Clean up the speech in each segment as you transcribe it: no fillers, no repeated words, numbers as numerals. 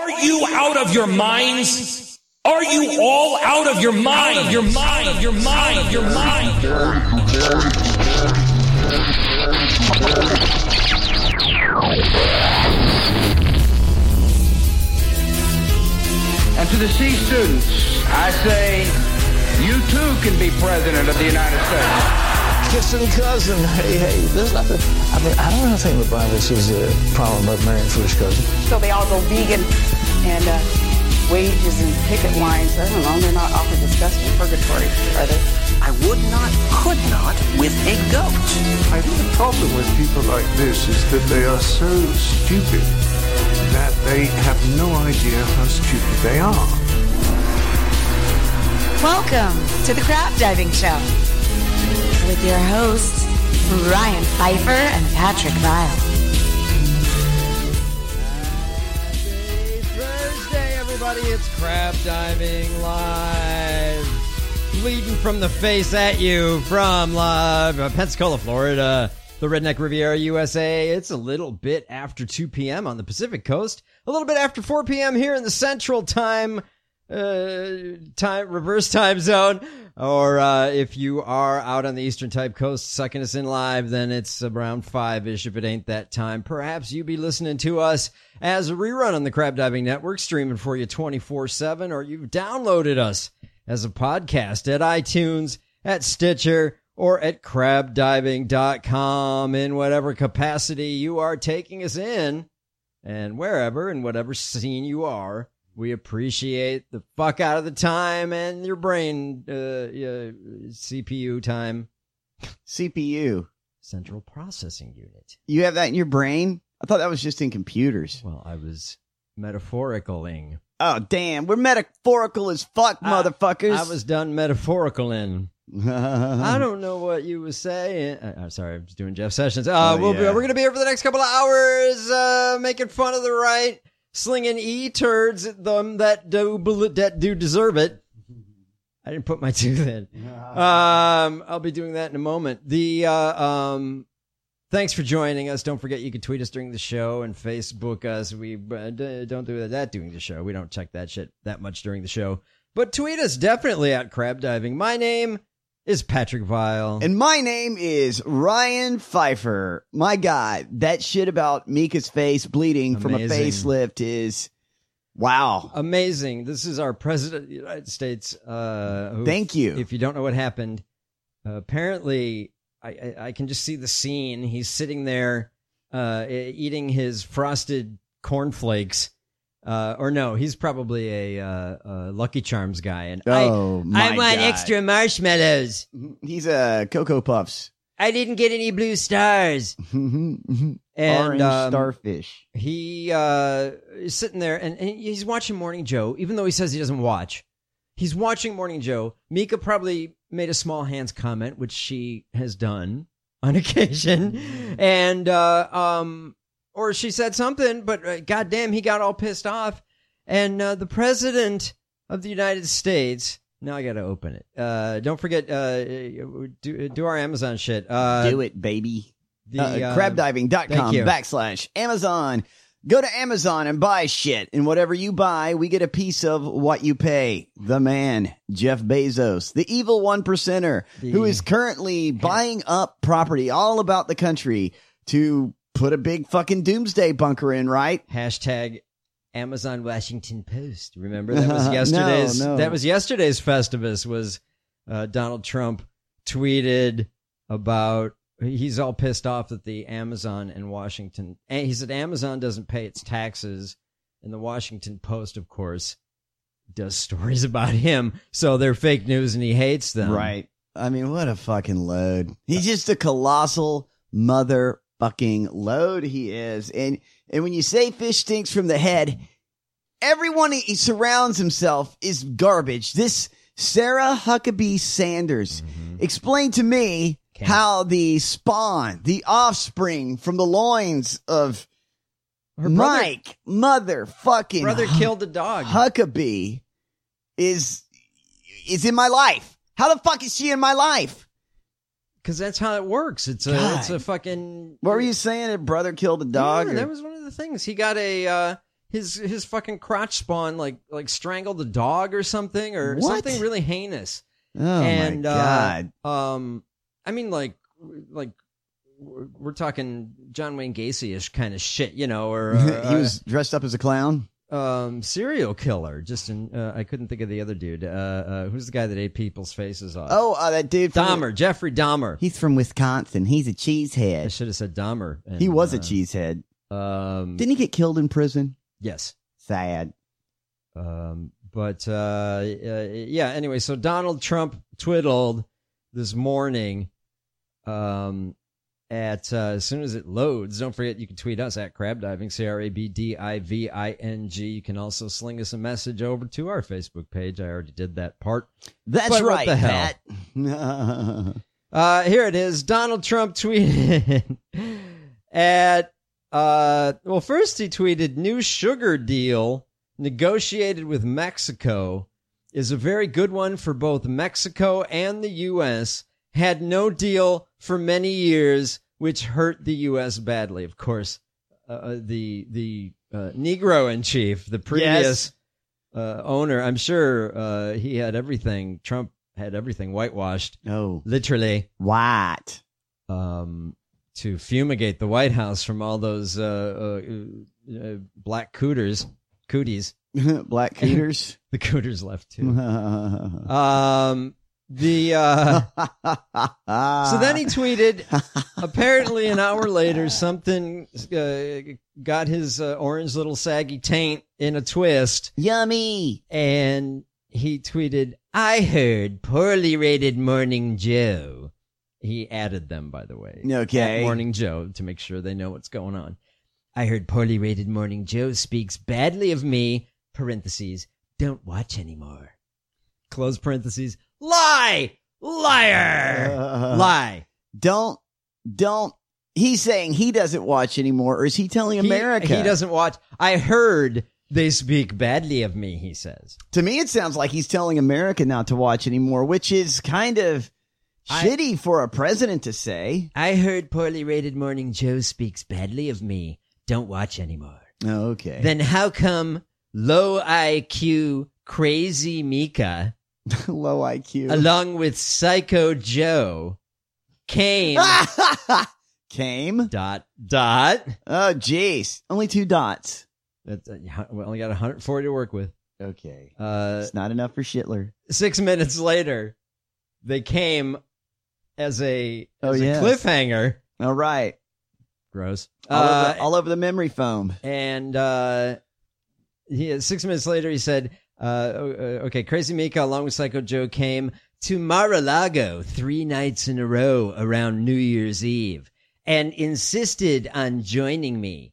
Are you out of your minds? Are you all out of your mind? Out of your mind, of your mind, of your mind. And to the C students, I say, you too can be president of the United States. Kissing cousin, hey, there's nothing. I mean, I don't think LeBron sees a problem about marrying first cousin. So they all go vegan and wages and picket lines. I don't know, they're not awfully discussed in purgatory, are they? I would not, could not with a goat. I think the problem with people like this is that they are so stupid that they have no idea how stupid they are. Welcome to the Crab Diving Show with your hosts, Ryan Pfeiffer and Patrick Vile. Happy Thursday, everybody. It's Crab Diving Live. Bleeding from the face at you from Pensacola, Florida, the Redneck Riviera, USA. It's a little bit after 2 p.m. on the Pacific Coast, a little bit after 4 p.m. here in the Central Time reverse time zone, or if you are out on the Eastern Time Coast sucking us in live, then it's around 5-ish. If it ain't that time, perhaps you be listening to us as a rerun on the Crab Diving Network, streaming for you 24/7, or you've downloaded us as a podcast at iTunes, at Stitcher, or at crabdiving.com in whatever capacity you are taking us in, and wherever, in whatever scene you are. We appreciate the fuck out of the time and your brain, CPU time. CPU. Central Processing Unit. You have that in your brain? I thought that was just in computers. Well, I was metaphoricaling. Oh, damn. We're metaphorical as fuck, motherfuckers. I was done metaphoricaling. I don't know what you were saying. I'm sorry, I was doing Jeff Sessions. We're going to be here for the next couple of hours, making fun of the right, slinging turds at them that do deserve it. I didn't put my tooth in. I'll be doing that in a moment. Thanks for joining us. Don't forget you can tweet us during the show and Facebook us. We don't do that during the show. We don't check that shit that much during the show. But tweet us definitely at Crab Diving. My name is Patrick Vile. And my name is Ryan Pfeiffer. My God, that shit about Mika's face bleeding from a facelift is, wow. Amazing. This is our President of the United States. Thank you. If you don't know what happened, apparently I can just see the scene. He's sitting there eating his frosted cornflakes. Or no, he's probably a Lucky Charms guy, and I want extra marshmallows. He's Cocoa Puffs. I didn't get any blue stars. And orange starfish. He is sitting there, and he's watching Morning Joe, even though he says he doesn't watch. He's watching Morning Joe. Mika probably made a small hands comment, which she has done on occasion, and or she said something, but goddamn, he got all pissed off. And the President of the United States, now I got to open it. Don't forget, do our Amazon shit. Do it, baby. Crabdiving.com/Amazon. Go to Amazon and buy shit. And whatever you buy, we get a piece of what you pay. The man, Jeff Bezos, the evil 1%er, who is currently buying up property all about the country to put a big fucking doomsday bunker in, right? Hashtag Amazon Washington Post. Remember that was yesterday's. No. That was yesterday's Festivus. Was Donald Trump tweeted about he's all pissed off that the Amazon in Washington. And he said Amazon doesn't pay its taxes, and the Washington Post, of course, does stories about him. So they're fake news, and he hates them. Right. I mean, what a fucking load. He's just a colossal motherfucking load, he is. And when you say fish stinks from the head, everyone he surrounds himself is garbage. This Sarah Huckabee Sanders explained to me how the spawn, the offspring from the loins of Her Mike motherfucking brother killed a dog. Huckabee is in my life. How the fuck is she in my life? Because that's how it works. It's a fucking. What were you saying? A brother killed a dog? Yeah, that was one of the things. He got a his fucking crotch spawn like strangled a dog or something or something really heinous. Oh my God. I mean, like we're talking John Wayne Gacy-ish kind of shit, you know, or he was dressed up as a clown. Serial killer. Just I couldn't think of the other dude. Who's the guy that ate people's faces off? That dude. Dahmer, Jeffrey Dahmer. He's from Wisconsin. He's a cheesehead. I should have said Dahmer. And, he was a cheesehead. Didn't he get killed in prison? Yes. Sad. Yeah. Anyway, so Donald Trump twiddled this morning. As soon as it loads, don't forget you can tweet us at Crabdiving, CRABDIVING. You can also sling us a message over to our Facebook page. I already did that part. That's but right, what the hell? Here it is. Donald Trump tweeted at first he tweeted, new sugar deal negotiated with Mexico is a very good one for both Mexico and the U.S. Had no deal for many years, which hurt the U.S. badly. Of course, the Negro in chief, the previous owner, I'm sure he had everything. Trump had everything whitewashed. Oh, literally white. To fumigate the White House from all those black cooties. Black cooters. The cooters left too. So then he tweeted, apparently an hour later, something got his orange little saggy taint in a twist. Yummy. And he tweeted, I heard poorly rated Morning Joe. He added them, by the way. Okay. Morning Joe, to make sure they know what's going on. I heard poorly rated Morning Joe speaks badly of me, parentheses, don't watch anymore. Close parentheses. Lie! Liar! Lie. Don't. He's saying he doesn't watch anymore, or is he telling America? He doesn't watch. I heard they speak badly of me, he says. To me, it sounds like he's telling America not to watch anymore, which is kind of shitty for a president to say. I heard poorly rated Morning Joe speaks badly of me. Don't watch anymore. Oh, okay. Then how come low IQ crazy Mika low IQ along with Psycho Joe came dot oh jeez, only 2 dots. We only got 140 to work with. Okay. It's not enough for Shitler. 6 minutes later they came as a yes. cliffhanger. All right. Gross. All over the memory foam. And 6 minutes later he said, okay, Crazy Mika along with Psycho Joe came to Mar-a-Lago 3 nights in a row around New Year's Eve and insisted on joining me.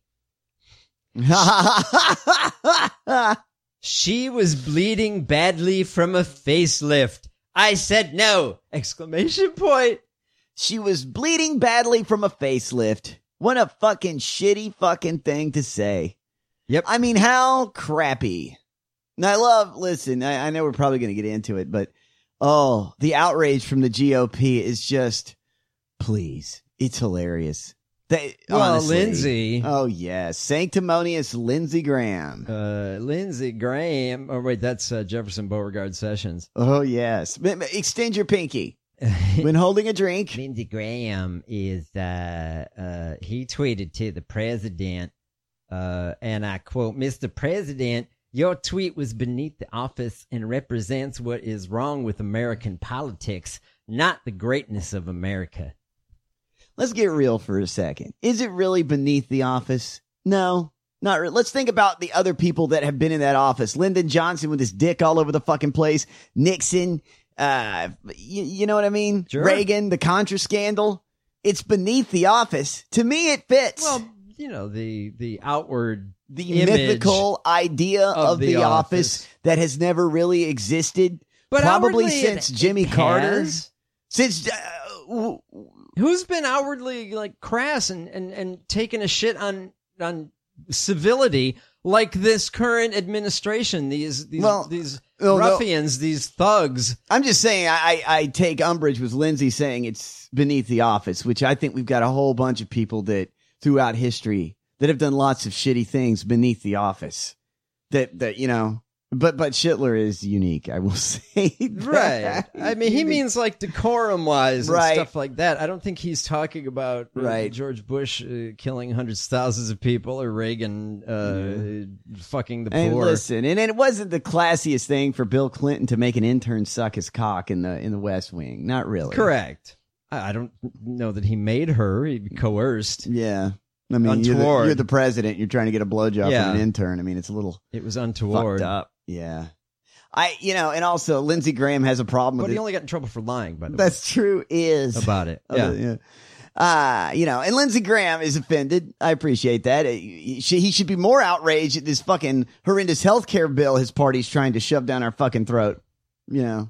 She was bleeding badly from a facelift. I said no! Exclamation point. She was bleeding badly from a facelift. What a fucking shitty fucking thing to say. Yep. I mean, how crappy. Now, listen, I know we're probably going to get into it, but, the outrage from the GOP is just, please, it's hilarious. Honestly, Lindsey. Oh, yes. Sanctimonious Lindsey Graham. Lindsey Graham. Oh, wait, that's Jefferson Beauregard Sessions. Oh, yes. Extend your pinky. When holding a drink. Lindsey Graham is, he tweeted to the president, and I quote, Mr. President, your tweet was beneath the office and represents what is wrong with American politics, not the greatness of America. Let's get real for a second. Is it really beneath the office? No, not really. Let's think about the other people that have been in that office. Lyndon Johnson with his dick all over the fucking place. Nixon, you know what I mean? Sure. Reagan, the Contra scandal. It's beneath the office. To me, it fits. Well, you know, the outward, the mythical idea of the office that has never really existed, but probably since Jimmy Carter. Since who's been outwardly like crass and taking a shit on civility like this current administration? These ruffians, these thugs. I'm just saying, I take umbrage with Lindsey saying it's beneath the office, which I think we've got a whole bunch of people that throughout history that have done lots of shitty things beneath the office. That you know, but Schittler is unique, I will say. Right. I mean, he means like decorum-wise and Right. stuff like that. I don't think he's talking about Right. George Bush killing hundreds of thousands of people or Reagan fucking the And poor. listen, and it wasn't the classiest thing for Bill Clinton to make an intern suck his cock in the West Wing. Not really. Correct. I don't know that he made her. He coerced. Yeah. I mean, Untoward. you're the president. You're trying to get a blowjob Yeah. from an intern. I mean, it's a little It was untoward. fucked up. Yeah. And also Lindsey Graham has a problem But with he it. only got in trouble for lying, by the way. That's true. Is About it. Yeah. And Lindsey Graham is offended. I appreciate that. He should be more outraged at this fucking horrendous healthcare bill his party's trying to shove down our fucking throat. You know.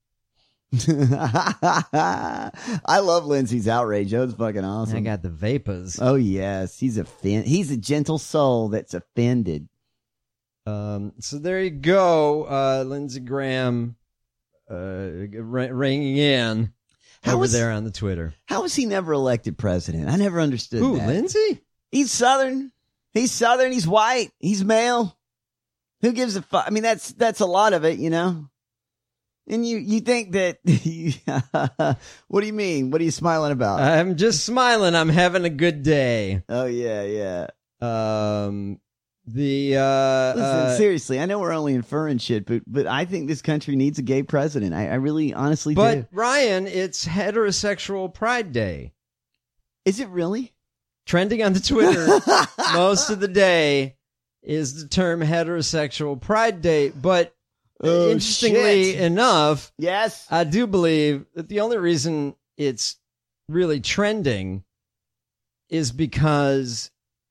I love Lindsey's outrage. That was fucking awesome. I got the vapors. Oh yes, he's a gentle soul that's offended. So there you go, Lindsey Graham, ringing in over there on the Twitter. How was he never elected president? I never understood Who, that. Lindsey? He's Southern. He's white. He's male. Who gives a fuck? I mean, that's a lot of it, you know. And you think that? What do you mean? What are you smiling about? I'm just smiling. I'm having a good day. Oh yeah. Listen, Seriously, I know we're only inferring shit, but I think this country needs a gay president. I really, honestly do. But Ryan, it's Heterosexual Pride Day. Is it really? Trending on the Twitter most of the day is the term Heterosexual Pride Day, but interestingly shit. enough, Yes. I do believe that the only reason it's really trending is because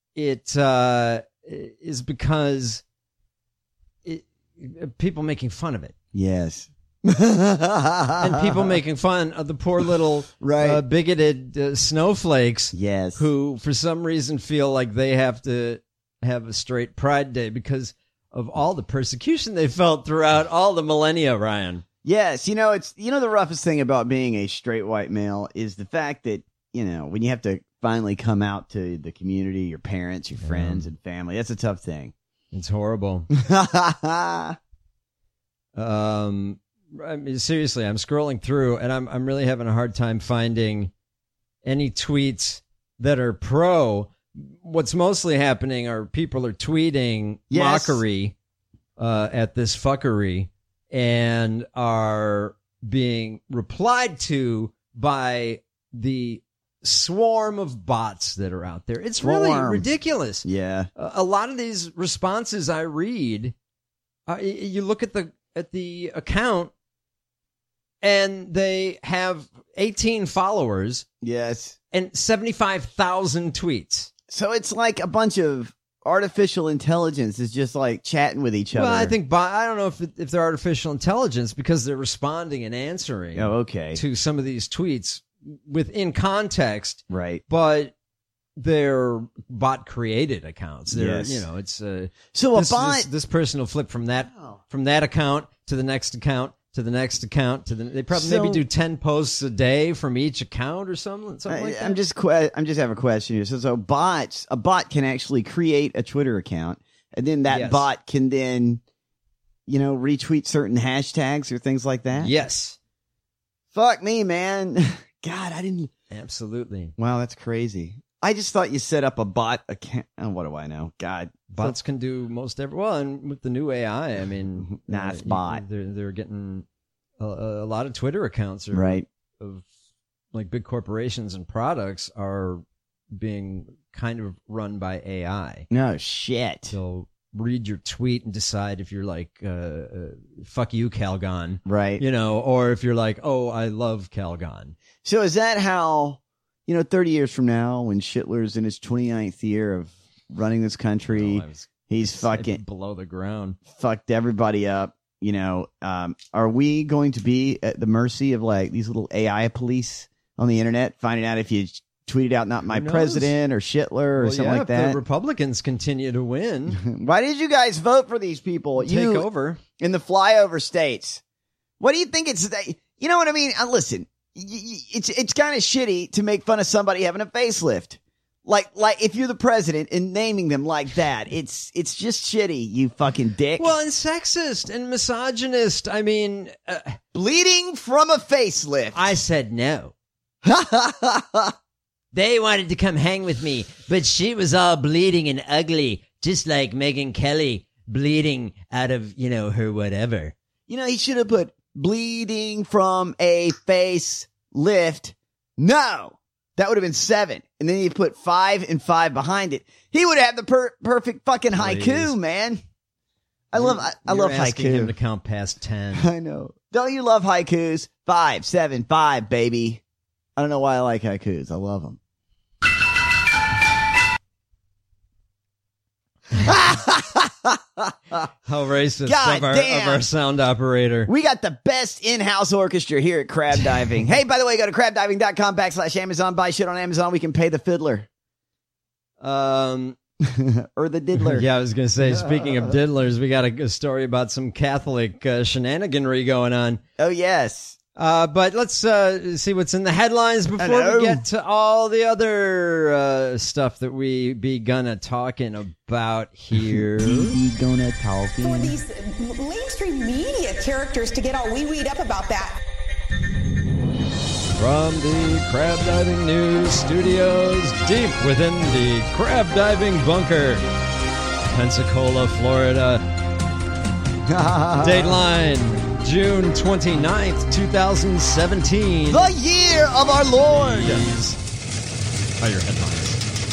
people making fun of it. Yes. And people making fun of the poor little Right. bigoted snowflakes Yes. who for some reason feel like they have to have a straight Pride Day because of all the persecution they felt throughout all the millennia, Ryan. Yes, the roughest thing about being a straight white male is the fact that, when you have to finally come out to the community, your parents, your friends and family, that's a tough thing. It's horrible. I mean, seriously, I'm scrolling through and I'm really having a hard time finding any tweets that are pro. What's mostly happening are people are tweeting Yes. mockery at this fuckery and are being replied to by the swarm of bots that are out there. It's really Swarm. ridiculous. Yeah. A lot of these responses I read, you look at the account and they have 18 followers Yes. and 75,000 tweets. So it's like a bunch of artificial intelligence is just like chatting with each other. Well, I think I don't know if they're artificial intelligence because they're responding and answering okay. to some of these tweets within context, Right. but they're bot created accounts. They're, Yes. it's So a this, bot. this person will flip from that account to the next account to the next account they probably So- maybe do 10 posts a day from each account or something like that. I'm just have a question here. So a bot can actually create a Twitter account, and then that Yes. bot can then, retweet certain hashtags or things like that. Yes, Fuck me, man. God, I didn't. absolutely. Wow, that's crazy. I just thought you set up a bot account. Oh, what do I know? God, Bots can do most well, and with the new AI, I mean, Nah, it's bot. They're getting a lot of Twitter accounts Right. of like big corporations and products are being kind of run by AI. No shit. They'll read your tweet and decide if you're like, fuck you, Calgon. Right. Or if you're like, oh, I love Calgon. So is that how, 30 years from now, when Schittler's in his 29th year of running this country, he's fucking below the ground, fucked everybody up. Are we going to be at the mercy of like these little AI police on the internet finding out if you tweeted out "not my knows? president" or Schittler or something like if that? the Republicans continue to win, Why did you guys vote for these people? take You over. in the flyover states. What do you think it's? You know what I mean? Listen, it's kind of shitty to make fun of somebody having a facelift. Like if you're the president and naming them like that, it's just shitty, you fucking dick. Well, and sexist and misogynist. I mean, bleeding from a facelift. I said no. They wanted to come hang with me, but she was all bleeding and ugly, just like Megyn Kelly bleeding out of, her whatever. He should have put bleeding from a facelift. No. That would have been 7. And then you put 5 and 5 behind it. He would have the perfect fucking haiku, man. I love asking haiku. Him to count past 10. I know. Don't you love haikus? 5, 7, 5, baby. I don't know why I like haikus. I love them. How racist God of our sound operator. We got the best in-house orchestra here at Crab Diving. Hey, by the way, go to crabdiving.com/Amazon. Buy shit on Amazon. We can pay the fiddler. Or the diddler. Yeah, I was going to say, speaking of diddlers, we got a story about some Catholic shenaniganry going on. Oh, yes. But let's see what's in the headlines before we get to all the other stuff that we be gonna talking about here. For these mainstream media characters to get all wee-weed up about that. From the Crab Diving News Studios, deep within the Crab Diving Bunker, Pensacola, Florida. Dateline. June 29th, 2017. The year of our Lord. These are your headlines.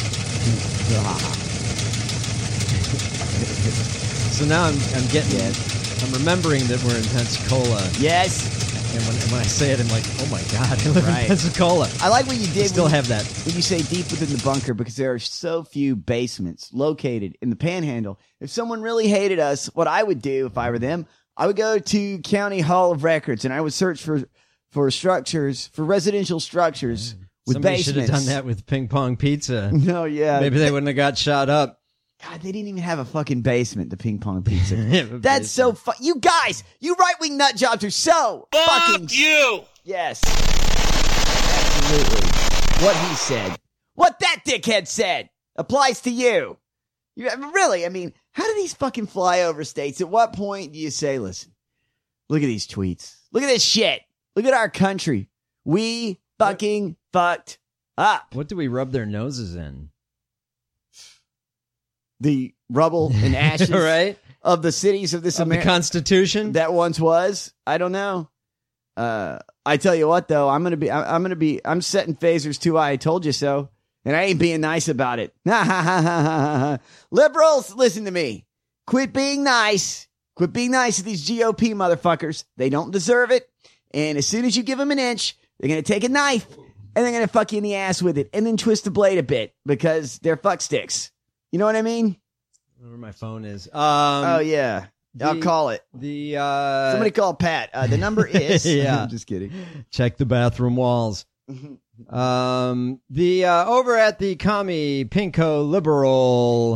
So now I'm getting it. I'm remembering that we're in Pensacola. Yes. And when I say it, I'm like, oh my God, I live in Pensacola. I like what you did. Still have that. When you say deep within the bunker, because there are so few basements located in the Panhandle. If someone really hated us, what I would do if I were them, I would go to County Hall of Records and I would search for structures, for residential structures with Somebody basements. should have done that with Ping Pong Pizza. No, yeah. Maybe they wouldn't have got shot up. God, they didn't even have a fucking basement, the Ping Pong Pizza. That's so you guys, you right-wing nut jobs are so fucking... you! Yes. Absolutely. What he said. What that dickhead said applies to you. Really, I mean, how do these fucking flyover states, at what point do you say, listen, look at these tweets. Look at this shit. Look at our country. We fucking fucked up. What do we rub their noses in? The rubble and ashes right? of the cities of this America. The Constitution? That once was. I don't know. I tell you what, though, I'm setting phasers too high. I told you so. And I ain't being nice about it. Liberals, listen to me. Quit being nice. Quit being nice to these GOP motherfuckers. They don't deserve it. And as soon as you give them an inch, they're going to take a knife and they're going to fuck you in the ass with it and then twist the blade a bit because they're fuck sticks. You know what I mean? Where my phone is. Oh, yeah. I'll call it. Somebody call Pat. The number is... Yeah. I'm just kidding. Check the bathroom walls. Over at the commie Pinko liberal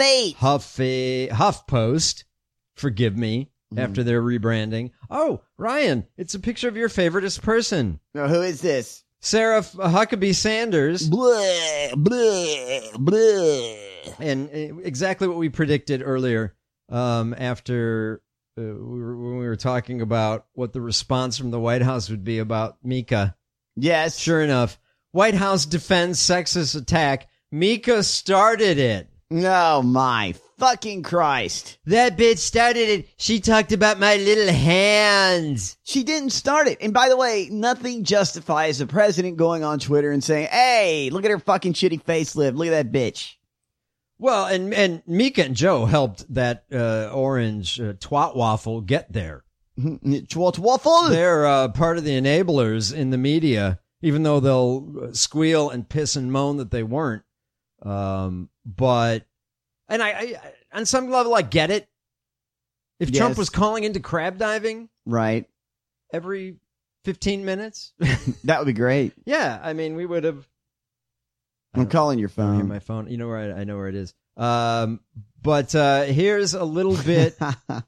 HuffPost, forgive me, after their rebranding. Oh, Ryan, it's a picture of your favoriteest person. No, who is this? Sarah Huckabee Sanders. Blah, blah, blah. And exactly what we predicted earlier, after when we were talking about what the response from the White House would be about Mika. Yes. Sure enough, White House defends sexist attack. Mika started it. Oh, my fucking Christ. That bitch started it. She talked about my little hands. She didn't start it. And by the way, nothing justifies the president going on Twitter and saying, hey, look at her fucking shitty facelift. Look at that bitch. Well, and Mika and Joe helped that orange twat waffle get there. Twat waffle? They're part of the enablers in the media, even though they'll squeal and piss and moan that they weren't. But I on some level, I get it. If Trump was calling into crab diving, right, every 15 minutes, that would be great. Yeah, I mean, we would have. I'm calling your phone. I hear my phone. You know where I know where it is. But here's a little bit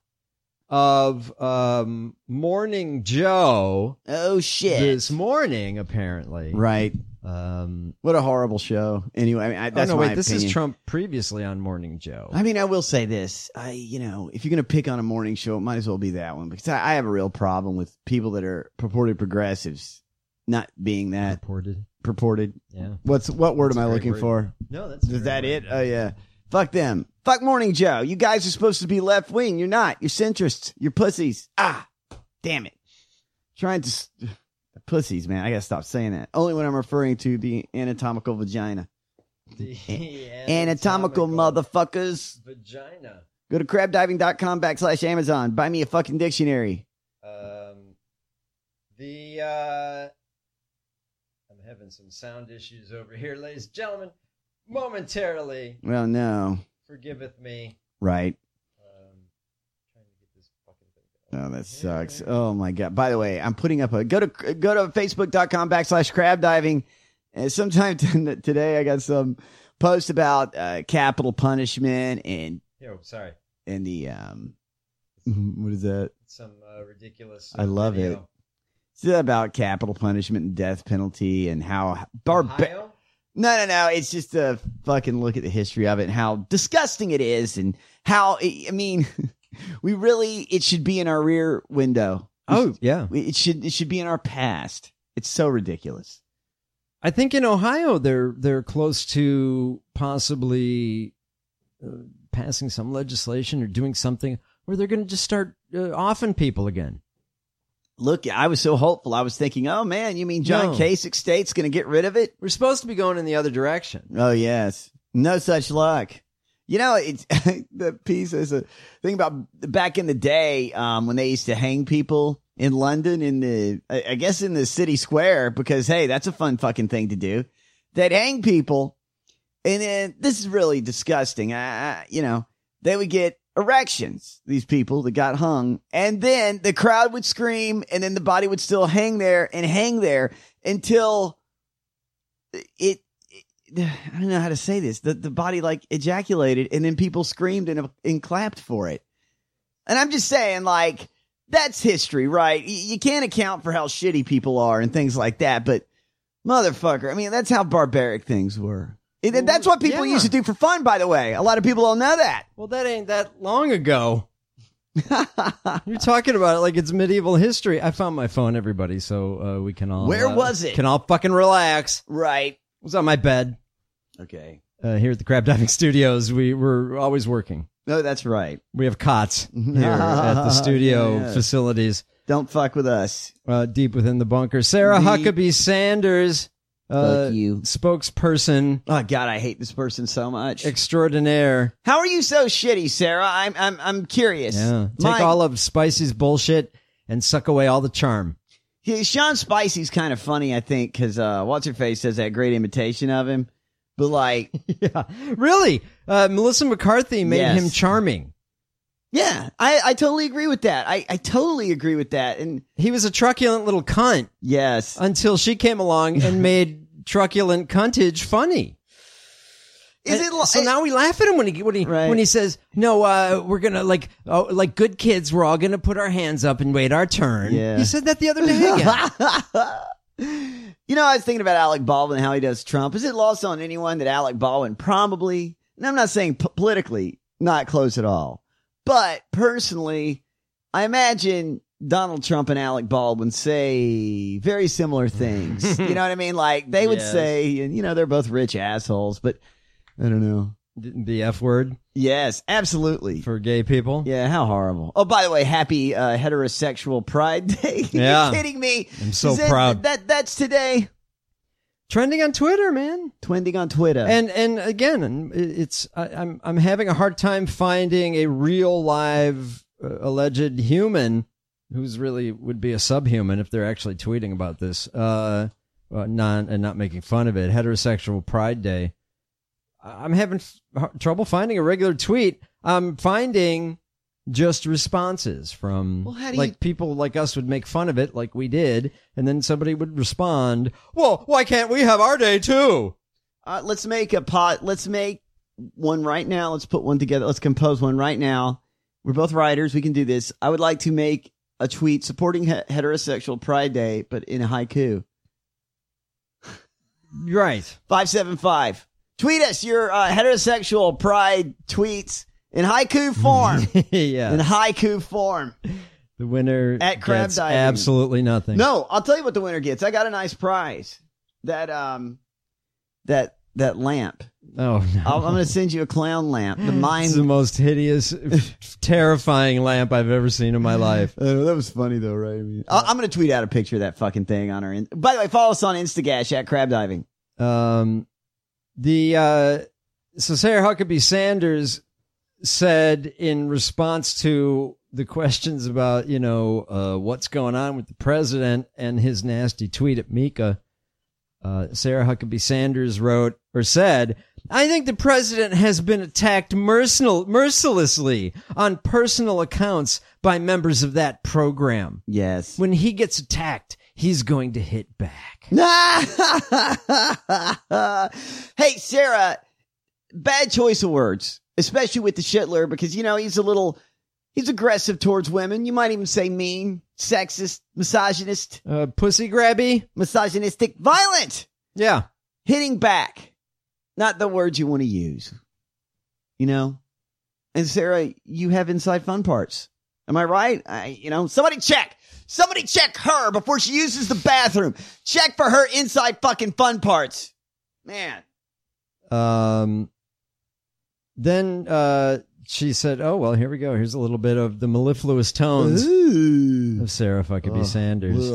of Morning Joe. Oh shit! This morning, apparently, right. What a horrible show. Anyway, I mean, that's my This opinion. is Trump previously on Morning Joe. I mean, I will say this. If you're going to pick on a morning show, it might as well be that one, because I have a real problem with people that are purported progressives not being that. Purported. Yeah. What word am I looking word. for? No, that's Is that it? Oh, yeah. Fuck them. Fuck Morning Joe. You guys are supposed to be left wing. You're not. You're centrists. You're pussies. Damn it. Trying to... Pussies, man. I gotta stop saying that. Only when I'm referring to the anatomical vagina. The anatomical motherfuckers. Vagina. Go to crabdiving.com/Amazon. Buy me a fucking dictionary. I'm having some sound issues over here, ladies and gentlemen. Momentarily. Well, no. Forgiveth me. Right. Trying to get this fucking thing going. Oh, that sucks. Oh my God. By the way, I'm putting up go to facebook.com/crabdiving. And sometime today I got some post about capital punishment and sorry. And the what is that? Some ridiculous I love video. it. It's about capital punishment and death penalty and how Ohio? No. It's just a fucking look at the history of it and how disgusting it is and how, I mean, it should be in our rear window. Yeah. It should be in our past. It's so ridiculous. I think in Ohio they're close to possibly passing some legislation or doing something where they're going to just start offing people again. Look, I was so hopeful. I was thinking, oh man, you mean John Kasich State's going to get rid of it? We're supposed to be going in the other direction. Oh yes, no such luck. It's the piece is a thing about back in the day when they used to hang people in London I guess in the city square, because hey, that's a fun fucking thing to do. They'd hang people, and then this is really disgusting. They would get erections, these people that got hung, and then the crowd would scream, and then the body would still hang there until I don't know how to say this. The body like ejaculated, and then people screamed and clapped for it. And I'm just saying, like, that's history, right? You can't account for how shitty people are and things like that, but motherfucker, I mean, that's how barbaric things were. That's what people used to do for fun, by the way. A lot of people don't know that. Well, that ain't that long ago. You're talking about it like it's medieval history. I found my phone, everybody, so we can all... Where was it? Can all fucking relax. Right. It was on my bed. Okay. Here at the Crab Diving Studios, we're always working. No, that's right. We have cots here at the studio facilities. Don't fuck with us. Deep within the bunker. Sarah Huckabee Sanders... Fuck you. Spokesperson. Oh God, I hate this person so much. Extraordinaire. How are you so shitty, Sarah? I'm curious. Yeah. Take all of Spicy's bullshit and suck away all the charm. Yeah, Sean Spicy's kind of funny, I think, because what's her face does that great imitation of him. But like, yeah, really, Melissa McCarthy made him charming. Yeah, I totally agree with that. I totally agree with that. And he was a truculent little cunt. Yes. Until she came along and made truculent cuntage funny. So now we laugh at him when he says, "No, we're gonna like good kids. We're all gonna put our hands up and wait our turn." Yeah. He said that the other day again. I was thinking about Alec Baldwin and how he does Trump. Is it lost on anyone that Alec Baldwin probably, and I'm not saying politically, not close at all, but personally, I imagine Donald Trump and Alec Baldwin say very similar things. You know what I mean? Like they would say, and they're both rich assholes, but I don't know. The F word? Yes, absolutely. For gay people? Yeah, how horrible. Oh, by the way, happy heterosexual Pride Day. Yeah. You're kidding me? I'm so proud. That's today. Trending on Twitter, man. Trending on Twitter. And again, I'm having a hard time finding a real live alleged human who's really would be a subhuman if they're actually tweeting about this. Not making fun of it. Heterosexual Pride Day. I'm having trouble finding a regular tweet. I'm finding just responses from people like us would make fun of it like we did, and then somebody would respond, well, why can't we have our day too? Let's make one right now. Let's put one together. Let's compose one right now. We're both writers. We can do this. I would like to make a tweet supporting heterosexual Pride Day, but in a haiku. Right. 575. Tweet us your heterosexual pride tweets in haiku form. Yeah. In haiku form. The winner at Crab gets Diving. absolutely nothing. No, I'll tell you what the winner gets. I got a nice prize. That lamp. Oh, no. I'm going to send you a clown lamp. It's the most hideous, terrifying lamp I've ever seen in my life. That was funny though, right? I mean, I'm going to tweet out a picture of that fucking thing on our. By the way, follow us on Instagash at Crab Diving. So Sarah Huckabee Sanders said in response to the questions about, what's going on with the president and his nasty tweet at Mika, Sarah Huckabee Sanders said, I think the president has been attacked mercilessly on personal accounts by members of that program. Yes. When he gets attacked, he's going to hit back. Hey, Sarah, bad choice of words, especially with the Shitler, because, he's aggressive towards women. You might even say mean, sexist, misogynist. Pussy grabby. Misogynistic, violent. Yeah. Hitting back. Not the words you want to use. And Sarah, you have inside fun parts. Am I right? Somebody check her before she uses the bathroom. Check for her inside fucking fun parts. Man. Then she said, oh, well, here we go. Here's a little bit of the mellifluous tones of Sarah Huckabee Sanders.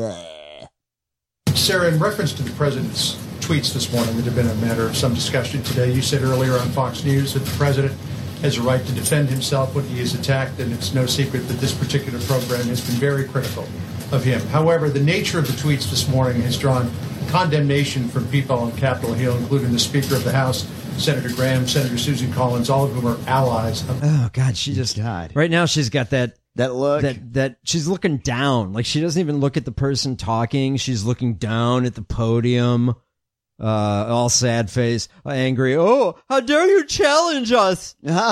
Sarah, in reference to the president's tweets this morning that have been a matter of some discussion today, you said earlier on Fox News that the president has a right to defend himself when he is attacked, and it's no secret that this particular program has been very critical of him. However, the nature of the tweets this morning has drawn condemnation from people on Capitol Hill, including the Speaker of the House, Senator Graham, Senator Susan Collins, all of whom are allies. Oh, God, right now she's got that look that she's looking down. Like, she doesn't even look at the person talking. She's looking down at the podium, all sad face, angry. Oh, how dare you challenge us?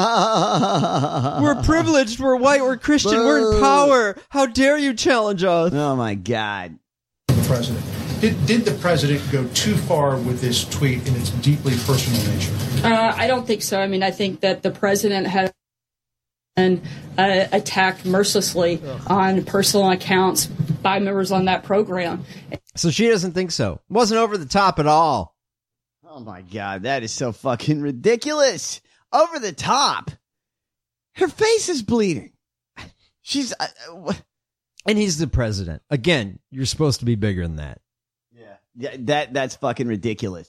We're privileged. We're white. We're Christian. We're in power. How dare you challenge us? Oh, my God. The president. Did the president go too far with this tweet in its deeply personal nature? I don't think so. I mean, I think that the president had been attacked mercilessly on personal accounts by members on that program. So she doesn't think so. It wasn't over the top at all. Oh, my God. That is so fucking ridiculous. Over the top. Her face is bleeding. She's... and he's the president. Again, you're supposed to be bigger than that. Yeah, that's fucking ridiculous.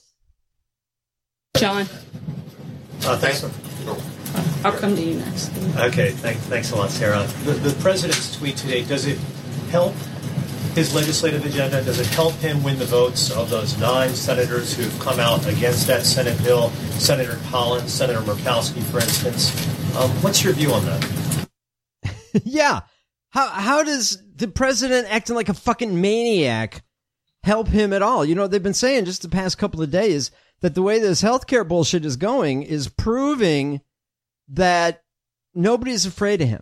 John. Thanks. I'll come to you next. Okay, thanks a lot, Sarah. The president's tweet today, does it help his legislative agenda? Does it help him win the votes of those 9 senators who've come out against that Senate bill? Senator Collins, Senator Murkowski, for instance. What's your view on that? Yeah. How does the president acting like a fucking maniac help him at all? They've been saying just the past couple of days that the way this healthcare bullshit is going is proving that nobody's afraid of him.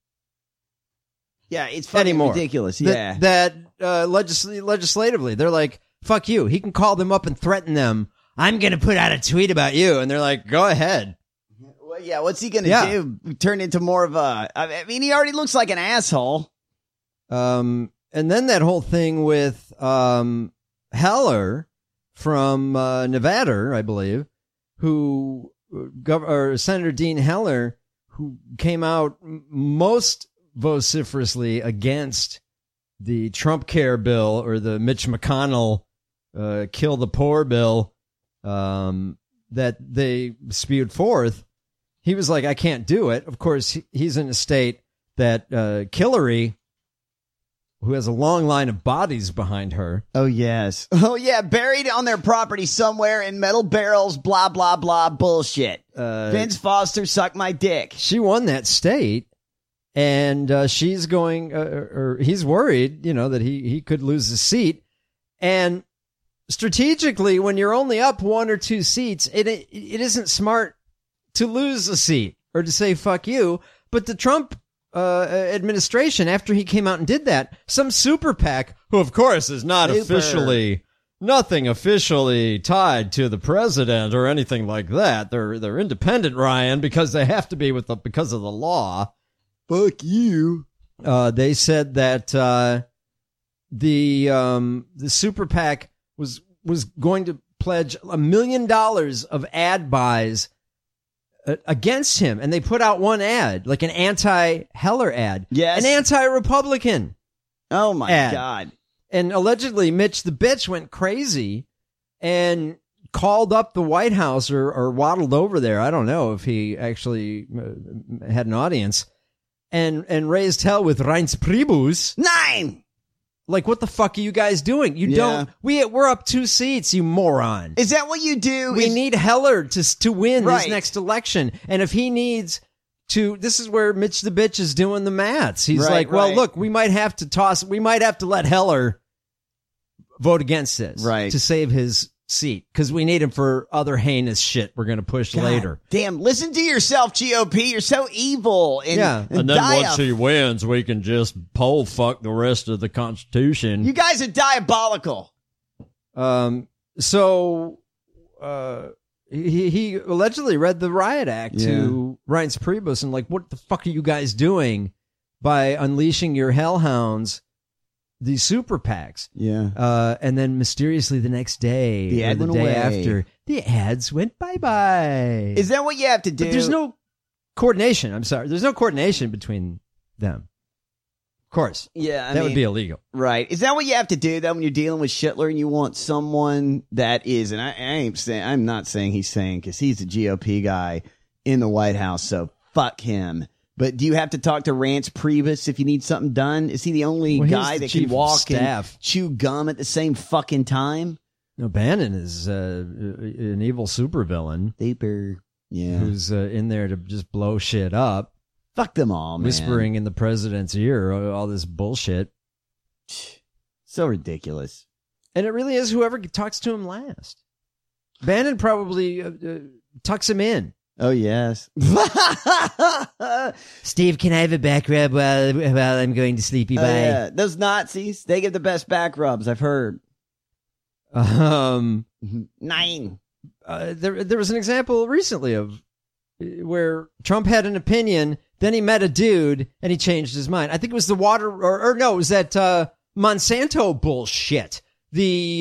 Yeah, it's fucking ridiculous. Yeah. Legislatively, they're like, fuck you. He can call them up and threaten them. I'm going to put out a tweet about you. And they're like, go ahead. Well, yeah, what's he going to do? Turn into more of a... I mean, he already looks like an asshole. And then that whole thing with Heller from Nevada, I believe, who Senator Dean Heller, who came out most vociferously against the Trump Care bill or the Mitch McConnell kill the poor bill that they spewed forth. He was like, I can't do it. Of course, he's in a state that Hillary, who has a long line of bodies behind her. Oh, yes. Oh, yeah. Buried on their property somewhere in metal barrels, blah, blah, blah, bullshit. Vince Foster, suck my dick. She won that state, and she's going, or he's worried, that he could lose his seat. And strategically, when you're only up 1 or 2 seats, it isn't smart to lose a seat or to say, fuck you. But the Trump administration, after he came out and did that, some super PAC, who of course is not officially nothing officially tied to the president or anything like that. They're independent, Ryan, because they have to be because of the law. Fuck you. They said that the super PAC was going to pledge $1 million of ad buys against him, and they put out one ad, like an anti-Heller ad. Yes. An anti-Republican. Oh my ad. God. And allegedly Mitch the bitch went crazy and called up the White House or waddled over there. I don't know if he actually had an audience and raised hell with Reince Priebus. 9. Like, what the fuck are you guys doing? We're up 2 seats, you moron. Is that what you do? We need Heller to win Right. his next election. And if he needs to, this is where Mitch the bitch is doing the maths. He's Right, like, well, right. look, we might have to let Heller vote against this to save his seat, because we need him for other heinous shit we're going to push God later. Damn, listen to yourself, GOP. You're so evil. And then once he wins, we can just poll fuck the rest of the Constitution. You guys are diabolical. So he allegedly read the riot act to Reince Priebus and like, what the fuck are you guys doing by unleashing your hellhounds, these super PACs? Yeah. And then mysteriously the next day, The ad or the went day away. after, the ads went bye-bye. Is that what you have to do? But there's no coordination. I'm sorry. There's no coordination between them. Of course. Yeah, that would be illegal. Right. Is that what you have to do, though, when you're dealing with Schittler and you want someone that is, and I'm not saying he's saying, because he's a GOP guy in the White House, so fuck him. But do you have to talk to Reince Priebus if you need something done? Is he the only Well, he's guy the that chief can of walk staff. and chew gum at the same fucking time? No, Bannon is an evil supervillain. Yeah. Who's in there to just blow shit up. Fuck them all, man. Whispering in the president's ear all this bullshit. So ridiculous. And it really is whoever talks to him last. Bannon probably tucks him in. Oh, yes. Steve, can I have a back rub while I'm going to sleepy? Oh, yeah. Those Nazis, they give the best back rubs, I've heard. 9. There was an example recently of where Trump had an opinion, then he met a dude and he changed his mind. I think it was the water, or no, it was that Monsanto bullshit. The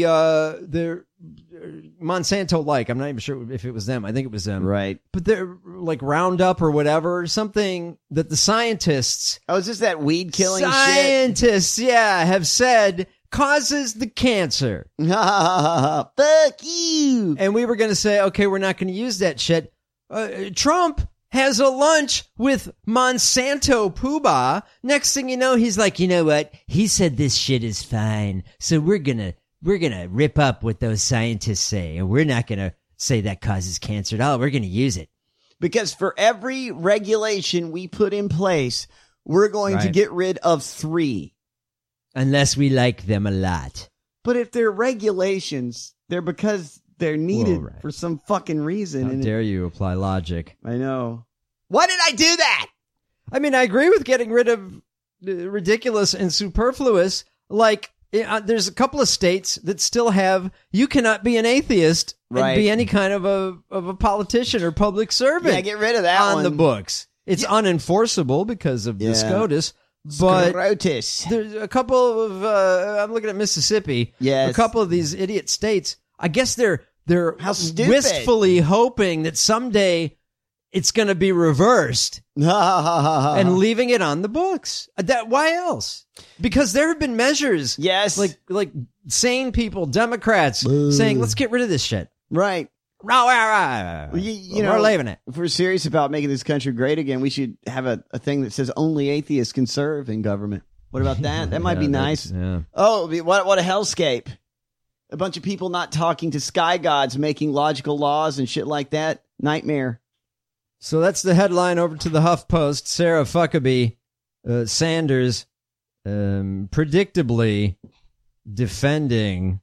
Monsanto, I'm not even sure if it was them. I think it was them. Right. But they're like Roundup or whatever, something that the scientists. Oh, is this that weed killing shit? Scientists, have said causes the cancer. Fuck you. And we were going to say, okay, we're not going to use that shit. Trump has a lunch with Monsanto Poobah. Next thing you know, he's like, you know what? He said this shit is fine. So we're going to rip up what those scientists say. And we're not going to say that causes cancer at all. We're going to use it. Because for every regulation we put in place, we're going to get rid of 3. Unless we like them a lot. But if they're regulations, they're because they're needed for some fucking reason. How dare you apply logic? I know. Why did I do that? I mean, I agree with getting rid of ridiculous and superfluous. Like, there's a couple of states that still have, you cannot be an atheist and be any kind of a politician or public servant. Yeah, get rid of that on one. the books. It's unenforceable because of the SCOTUS. But there's a couple of, I'm looking at Mississippi. Yes. A couple of these idiot states, I guess they're wistfully hoping that someday it's going to be reversed and leaving it on the books. Why else? Because there have been measures. Yes. Like sane people, Democrats, saying, let's get rid of this shit. Right. We're leaving it. If we're serious about making this country great again, we should have a thing that says only atheists can serve in government. What about that? That might be nice. Yeah. Oh, what a hellscape. A bunch of people not talking to sky gods, making logical laws and shit like that. Nightmare. So that's the headline. Over to the HuffPost. Sarah Huckabee Sanders predictably defending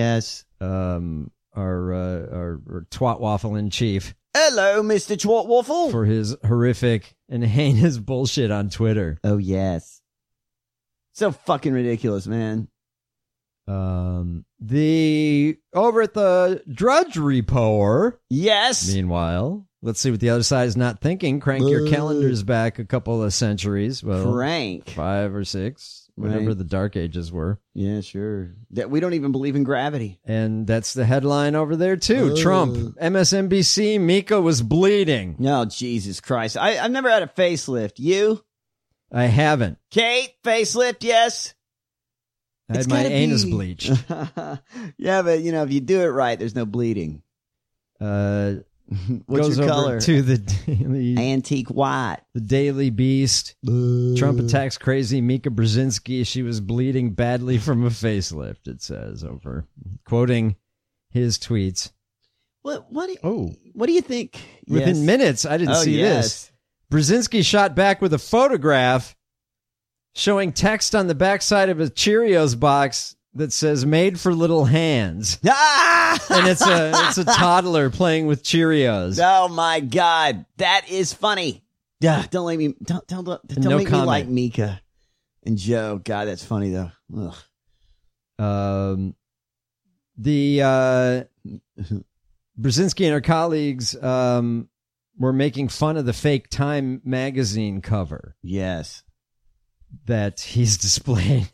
our twat waffle in chief. Hello, Mr. Twat Waffle. For his horrific and heinous bullshit on Twitter. Oh, yes. So fucking ridiculous, man. The over at the Drudge Repoer. Yes. Meanwhile, let's see what the other side is not thinking. Crank your calendars back a couple of centuries. Well, Crank 5 or 6, whatever Right. the Dark Ages were. Yeah, sure. That we don't even believe in gravity. And that's the headline over there too. Trump, MSNBC, Mika was bleeding. No, Jesus Christ. I've never had a facelift. You? I haven't. Kate, facelift, yes. I It's had my gotta anus be. bleached. Yeah, but if you do it right, there's no bleeding. What's What's your color? To the Daily Antique white. The Daily Beast. Trump attacks crazy Mika Brzezinski. She was bleeding badly from a facelift, it says over. Quoting his tweets. What do you think? Within Yes. minutes, I didn't see this. Brzezinski shot back with a photograph showing text on the backside of a Cheerios box that says "Made for Little Hands," and it's a toddler playing with Cheerios. Oh my God, that is funny. Don't make me don't No make me comment. like Mika and Joe. God, that's funny though. Ugh. The Brzezinski and her colleagues were making fun of the fake Time magazine cover. Yes. That he's displaying.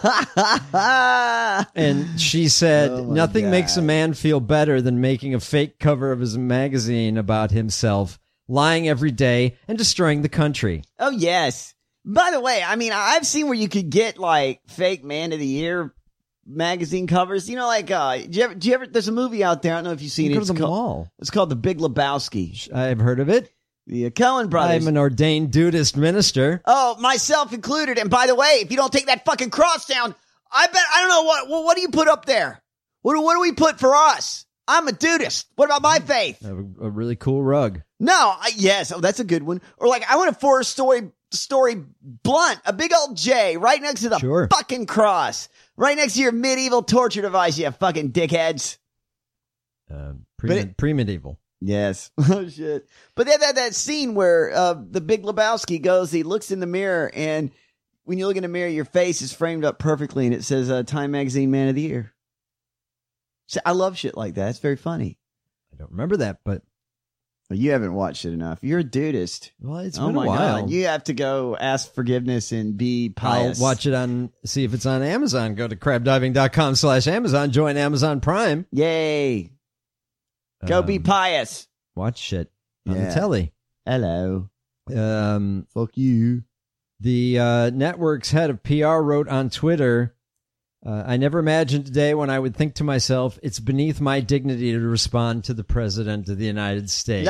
And she said, Oh my nothing makes a God. man feel better than making a fake cover of his magazine about himself, lying every day and destroying the country. Oh yes. By the way, I mean I've seen where you could get like fake Man of the Year magazine covers. You know, like do you ever? There's a movie out there. I don't know if you've seen Go it. to the mall. It's called The Big Lebowski. I've heard of it. The Coen brothers. I'm an ordained Dudist minister. Oh, myself included. And by the way, if you don't take that fucking cross down, I don't know what do you put up there? What do we put for us? I'm a Dudist. What about my faith? I have a really cool rug. No, yes. Oh, that's a good one. Or like, I want a 4-story blunt, a big old J right next to the fucking cross, right next to your medieval torture device, you fucking dickheads. Pre-medieval. Yes. Oh, shit. But that scene where the Big Lebowski goes, he looks in the mirror, and when you look in the mirror, your face is framed up perfectly, and it says Time Magazine Man of the Year. So I love shit like that. It's very funny. I don't remember that, but... Well, you haven't watched it enough. You're a Dudist. Well, it's oh been my a while. God. You have to go ask forgiveness and be pious. I'll watch it see if it's on Amazon. Go to crabdiving.com/Amazon. Join Amazon Prime. Yay. Go be pious. Watch shit on the telly. Hello. Fuck you. The network's head of PR wrote on Twitter, I never imagined a day when I would think to myself, it's beneath my dignity to respond to the President of the United States.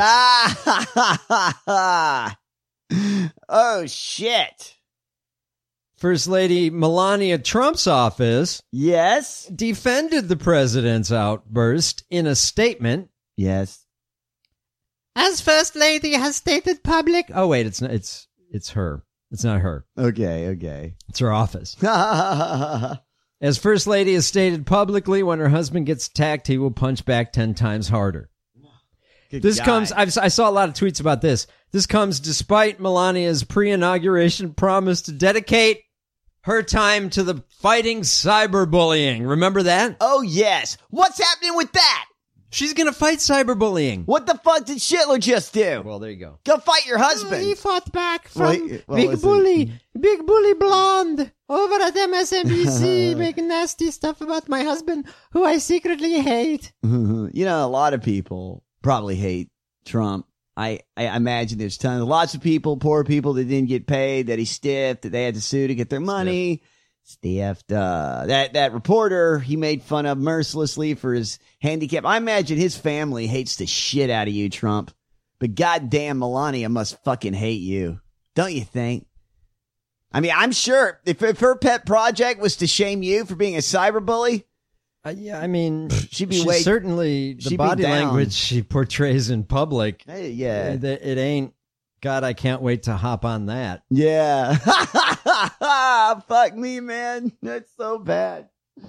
Oh, shit. First Lady Melania Trump's office defended the president's outburst in a statement. Yes. As First Lady has stated public. Oh, wait, it's not. It's her. It's not her. Okay. It's her office. As First Lady has stated publicly, when her husband gets attacked, he will punch back 10 times harder. This comes, I saw a lot of tweets about this. This comes despite Melania's pre-inauguration promise to dedicate her time to the fighting cyberbullying. Remember that? Oh, yes. What's happening with that? She's going to fight cyberbullying. What the fuck did Shitler just do? Well, there you go. Go fight your husband. He fought back from Big Big Bully Blonde over at MSNBC making nasty stuff about my husband, who I secretly hate. You know, a lot of people probably hate Trump. I imagine there's lots of people, poor people that didn't get paid, that he stiffed, that they had to sue to get their money. Stiffed. That reporter he made fun of mercilessly for his handicap. I imagine his family hates the shit out of you, Trump. But goddamn, Melania must fucking hate you. Don't you think? I mean, I'm sure if her pet project was to shame you for being a cyberbully. Yeah, I mean, she'd certainly the body language she portrays in public. Hey, yeah. It ain't, God, I can't wait to hop on that. Yeah. Fuck me, man. That's so bad.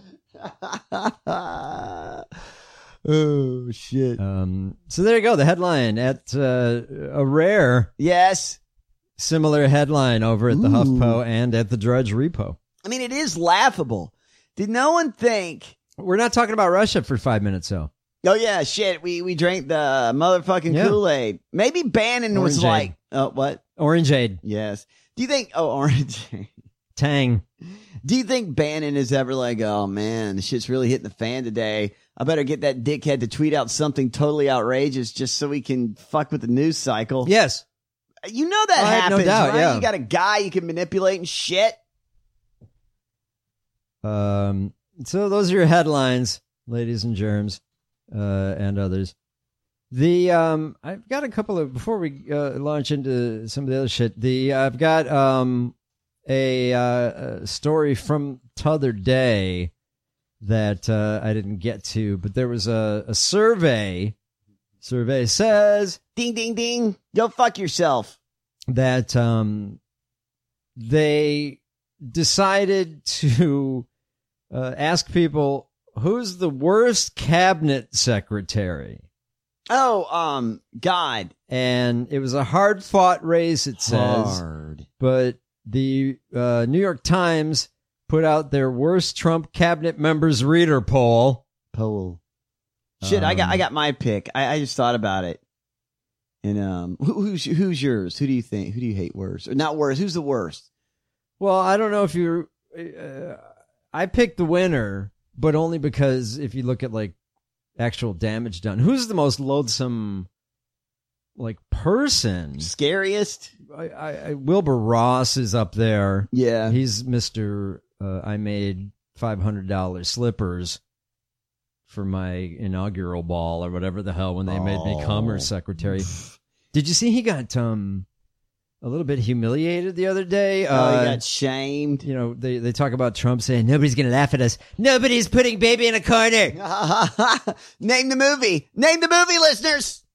Oh, shit. So there you go. The headline at a rare. Yes. Similar headline over at the HuffPo and at the Drudge Repo. I mean, it is laughable Did no one think? We're not talking about Russia for 5 minutes, though. Oh yeah, shit. We drank the motherfucking Kool-Aid. Maybe Bannon was Orangeade. like, oh, what? Orangeade. Yes. Do you think? Oh, Orangeade. Tang. Do you think Bannon is ever like, oh man, the shit's really hitting the fan today. I better get that dickhead to tweet out something totally outrageous just so we can fuck with the news cycle. Yes. You know that I have happens, no doubt, right? yeah. You got a guy you can manipulate and shit. So those are your headlines, ladies and germs, and others. I've got a couple of, before we launch into some of the other shit, I've got a story from t'other day that I didn't get to, but there was a survey. Survey says, ding, ding, ding, go fuck yourself. That they decided to ask people, who's the worst cabinet secretary? Oh, God. And it was a hard-fought race, it says. Hard. But the New York Times put out their worst Trump cabinet members reader poll. Shit, I got my pick. I just thought about it. And who's yours? Who do you think? Who do you hate worse? Or not worse? Who's the worst? Well, I don't know if you. I picked the winner, but only because if you look at like actual damage done, who's the most loathsome, like person? Scariest? Wilbur Ross is up there. Yeah, he's Mr. I made $500 slippers for my inaugural ball or whatever the hell when they made me Commerce Secretary. Did you see he got a little bit humiliated the other day? He got shamed. You know, they talk about Trump saying nobody's going to laugh at us. Nobody's putting baby in a corner. Name the movie. Name the movie, listeners.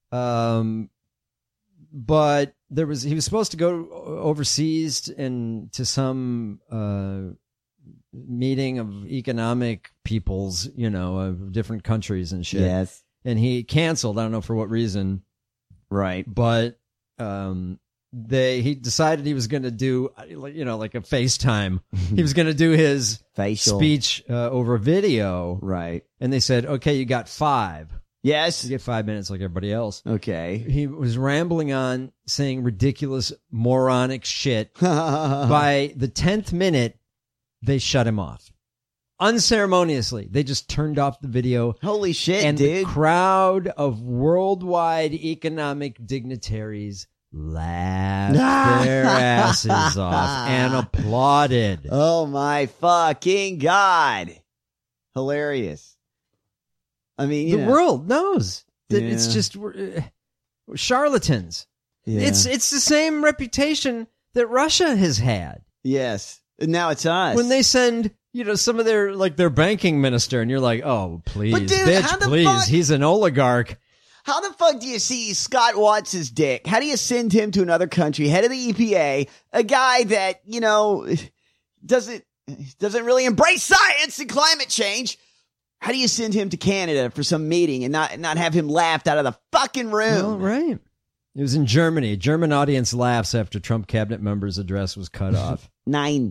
But he was supposed to go overseas and to some meeting of economic peoples, of different countries and shit. Yes. And he canceled. I don't know for what reason. Right. But he decided he was going to do, like a FaceTime. He was going to do his facial speech over video. Right. And they said, okay, you got 5. Yes. You get 5 minutes like everybody else. Okay. He was rambling on, saying ridiculous, moronic shit. By the 10th minute, they shut him off. Unceremoniously. They just turned off the video. Holy shit, and dude. And the crowd of worldwide economic dignitaries laughed their asses off and applauded. Oh, my fucking God. Hilarious. I mean, the world knows that it's just charlatans. Yeah. It's the same reputation that Russia has had. Yes. Now it's us. When they send, some of their banking minister, and you're like, oh, please, but dude, bitch, please, he's an oligarch. How the fuck do you see Scott Watts' dick? How do you send him to another country, head of the EPA, a guy that, doesn't really embrace science and climate change? How do you send him to Canada for some meeting and not have him laughed out of the fucking room? Well, right. It was in Germany. A German audience laughs after Trump cabinet member's address was cut off. 9.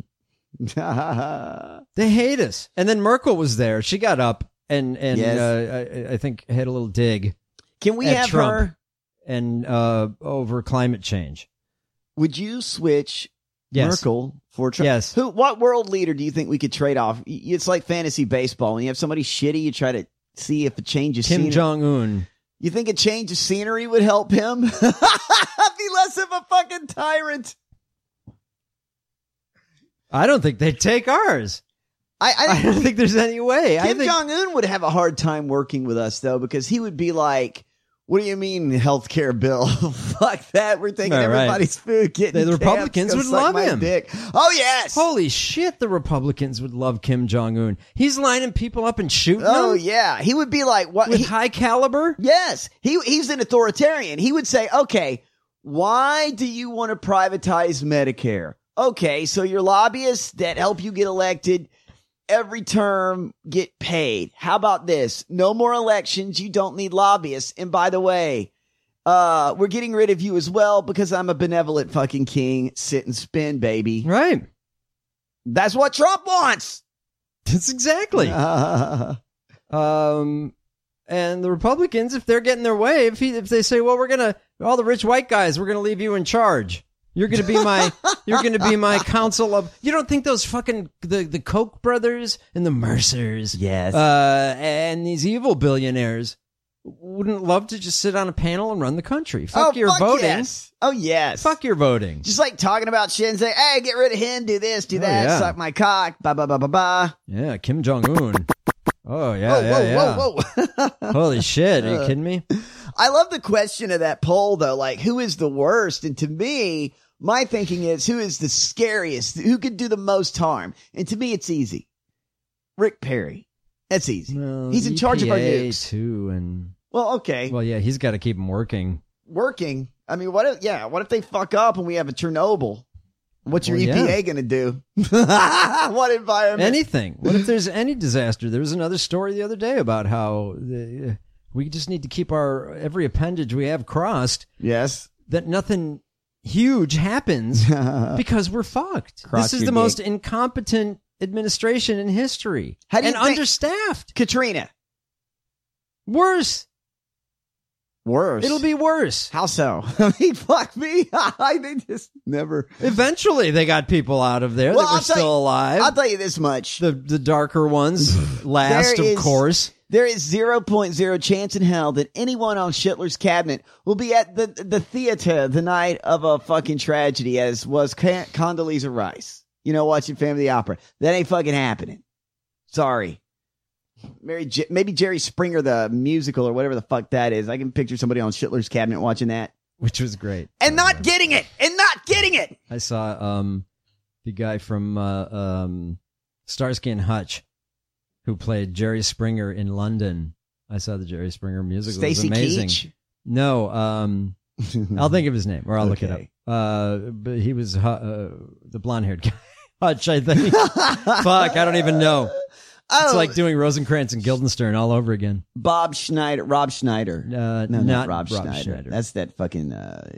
They hate us. And then Merkel was there. She got up and yes. I think had a little dig. Can we have Trump her? And over climate change. Would you switch Yes. Merkel for Trump? Yes. What world leader do you think we could trade off? It's like fantasy baseball. When you have somebody shitty, you try to see if a change of scenery. Kim Jong-un. You think a change of scenery would help him? Be less of a fucking tyrant. I don't think they'd take ours. I don't think there's any way. Kim Jong-un would have a hard time working with us, though, because he would be like, what do you mean healthcare bill? Fuck that. We're taking everybody's food. Getting the Republicans would love him. Dick. Oh, yes. Holy shit, the Republicans would love Kim Jong-un. He's lining people up and shooting them? Oh, yeah. He would be like, what? With high caliber? Yes. He's an authoritarian. He would say, okay, why do you want to privatize Medicare? Okay, so your lobbyists that help you get elected every term get paid. How about this? No more elections. You don't need lobbyists. And by the way, we're getting rid of you as well because I'm a benevolent fucking king. Sit and spin, baby. Right. That's what Trump wants. That's exactly. And the Republicans, if they're getting their way, if they say, well, all the rich white guys, we're going to leave you in charge. You're going to be my council of, you don't think those fucking, the Koch brothers and the Mercers. Yes. And these evil billionaires wouldn't love to just sit on a panel and run the country. Fuck your voting. Yes. Oh, yes. Fuck your voting. Just like talking about shit and say, hey, get rid of him, do this, do that, suck my cock, ba ba ba ba ba. Yeah, Kim Jong-un. Oh, yeah, whoa. Holy shit, are you kidding me? I love the question of that poll, though. Like, who is the worst? And to me, my thinking is, who is the scariest? Who could do the most harm? And to me, it's easy. Rick Perry. That's easy. Well, he's in charge of our EPA nukes. Too, and well, okay. Well, yeah, he's got to keep them working. Working? I mean, what if they fuck up and we have a Chernobyl? What's your EPA going to do? What environment? Anything. What if there's any disaster? There was another story the other day about how we just need to keep every appendage we have crossed. Yes. That nothing huge happens because we're fucked. This is the most incompetent administration in history. How do you think? Understaffed. Katrina. Worse. It'll be worse. How so? I mean, fuck me. They just never. Eventually, they got people out of there that were still alive. I'll tell you this much. The darker ones last, of course. There is 0.0 chance in hell that anyone on Schittler's cabinet will be at the theater the night of a fucking tragedy, as was Condoleezza Rice. You know, watching Family Opera. That ain't fucking happening. Sorry. Maybe Jerry Springer, the musical, or whatever the fuck that is. I can picture somebody on Schittler's cabinet watching that. Which was great. And not getting it! I saw the guy from Starsky and Hutch who played Jerry Springer in London. I saw the Jerry Springer musical. It was amazing. Keach? No, I'll think of his name, or I'll look it up. But he was the blonde-haired guy. Hutch, I think. Fuck, I don't even know. It's like doing Rosencrantz and Guildenstern all over again. Rob Schneider. No, not Rob Schneider. Schneider. That's that fucking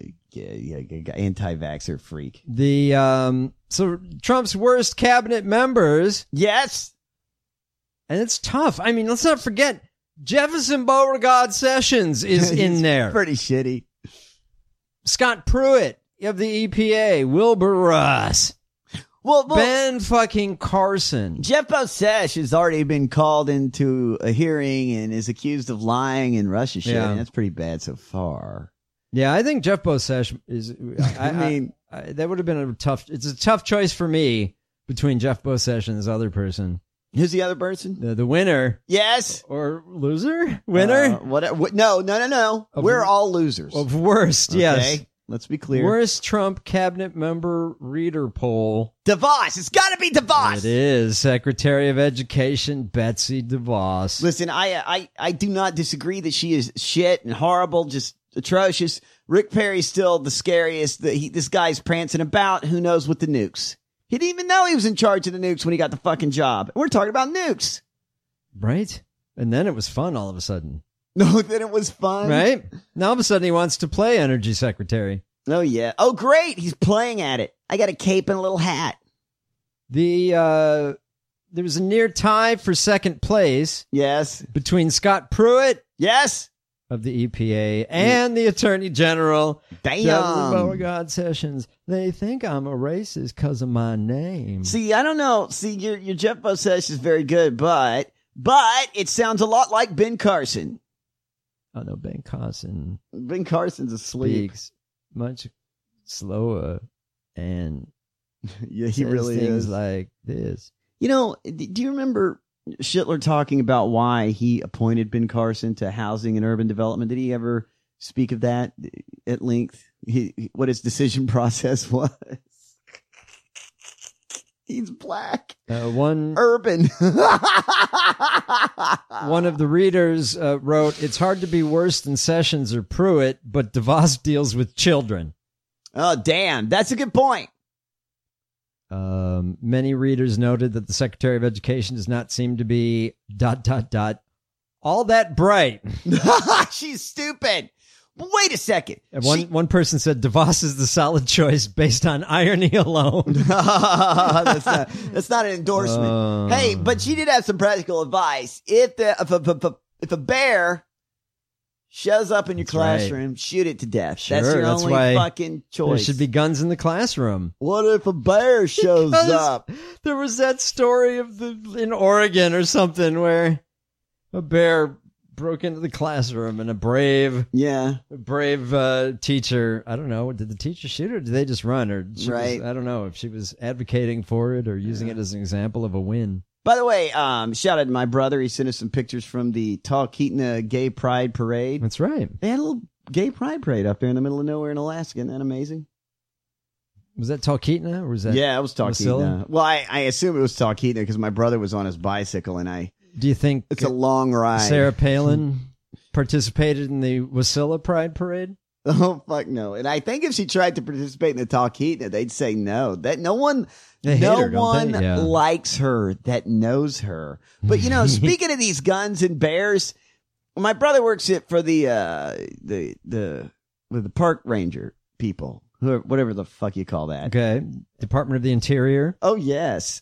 anti-vaxxer freak. So Trump's worst cabinet members. Yes. And it's tough. I mean, let's not forget, Jefferson Beauregard Sessions is in there. Pretty shitty. Scott Pruitt of the EPA. Wilbur Ross. Well, Ben fucking Carson. Jeff Bezos has already been called into a hearing and is accused of lying and Russia shit. Yeah. That's pretty bad so far. Yeah, I think Jeff Bezos is. I mean, that would have been It's a tough choice for me between Jeff Bezos and this other person. Who's the other person? The winner. Yes. Or loser? Winner? No. We're all losers. Of worst, okay? Yes. Let's be clear. Worst Trump cabinet member reader poll. DeVos. It's got to be DeVos. It is. Secretary of Education Betsy DeVos. Listen, I do not disagree that she is shit and horrible, just atrocious. Rick Perry's still the scariest. This guy's prancing about. Who knows with the nukes? He didn't even know he was in charge of the nukes when he got the fucking job. We're talking about nukes. Right? And then it was fun all of a sudden. No, then it was fun. Right? Now all of a sudden he wants to play Energy Secretary. Oh, yeah. Oh, great. He's playing at it. I got a cape and a little hat. There was a near tie for second place. Yes. Between Scott Pruitt. Yes. Of the EPA and the Attorney General. Damn. Jefferson Beauregard Sessions. They think I'm a racist because of my name. See, I don't know. See, your Jeff Bezos is very good, but it sounds a lot like Ben Carson. Oh, no, Ben Carson. Ben Carson's asleep. Speaks much slower and yeah, he really things is. Like this. You know, do you remember Schittler talking about why he appointed Ben Carson to Housing and Urban Development? Did he ever speak of that at length? What his decision process was? He's black. Urban. One of the readers wrote, "It's hard to be worse than Sessions or Pruitt, but DeVos deals with children." Oh, damn. That's a good point. Many readers noted that the Secretary of Education does not seem to be ... all that bright. She's stupid. Wait a second. And one person said DeVos is the solid choice based on irony alone. That's not an endorsement. Hey, but she did have some practical advice. If a bear shows up in your classroom, shoot it to death. Sure, that's your that's only why fucking choice. There should be guns in the classroom. What if a bear shows up? There was that story in Oregon or something where a bear broke into the classroom and a brave teacher, I don't know, did the teacher shoot her or did they just run? Or I don't know if she was advocating for it or using it as an example of a win. By the way, shout out to my brother. He sent us some pictures from the Talkeetna Gay Pride Parade. That's right. They had a little gay pride parade up there in the middle of nowhere in Alaska. Isn't that amazing? Was that Talkeetna or was that? Yeah, it was Talkeetna. Well, I assume it was Talkeetna because my brother was on his bicycle and do you think it's a long ride? Sarah Palin participated in the Wasilla Pride Parade? Oh, fuck no. And I think if she tried to participate in the Talkeetna, they'd say no. That no one likes her that knows her. But, speaking of these guns and bears, my brother works for the park ranger people, whatever the fuck you call that. Okay. Department of the Interior. Oh, yes.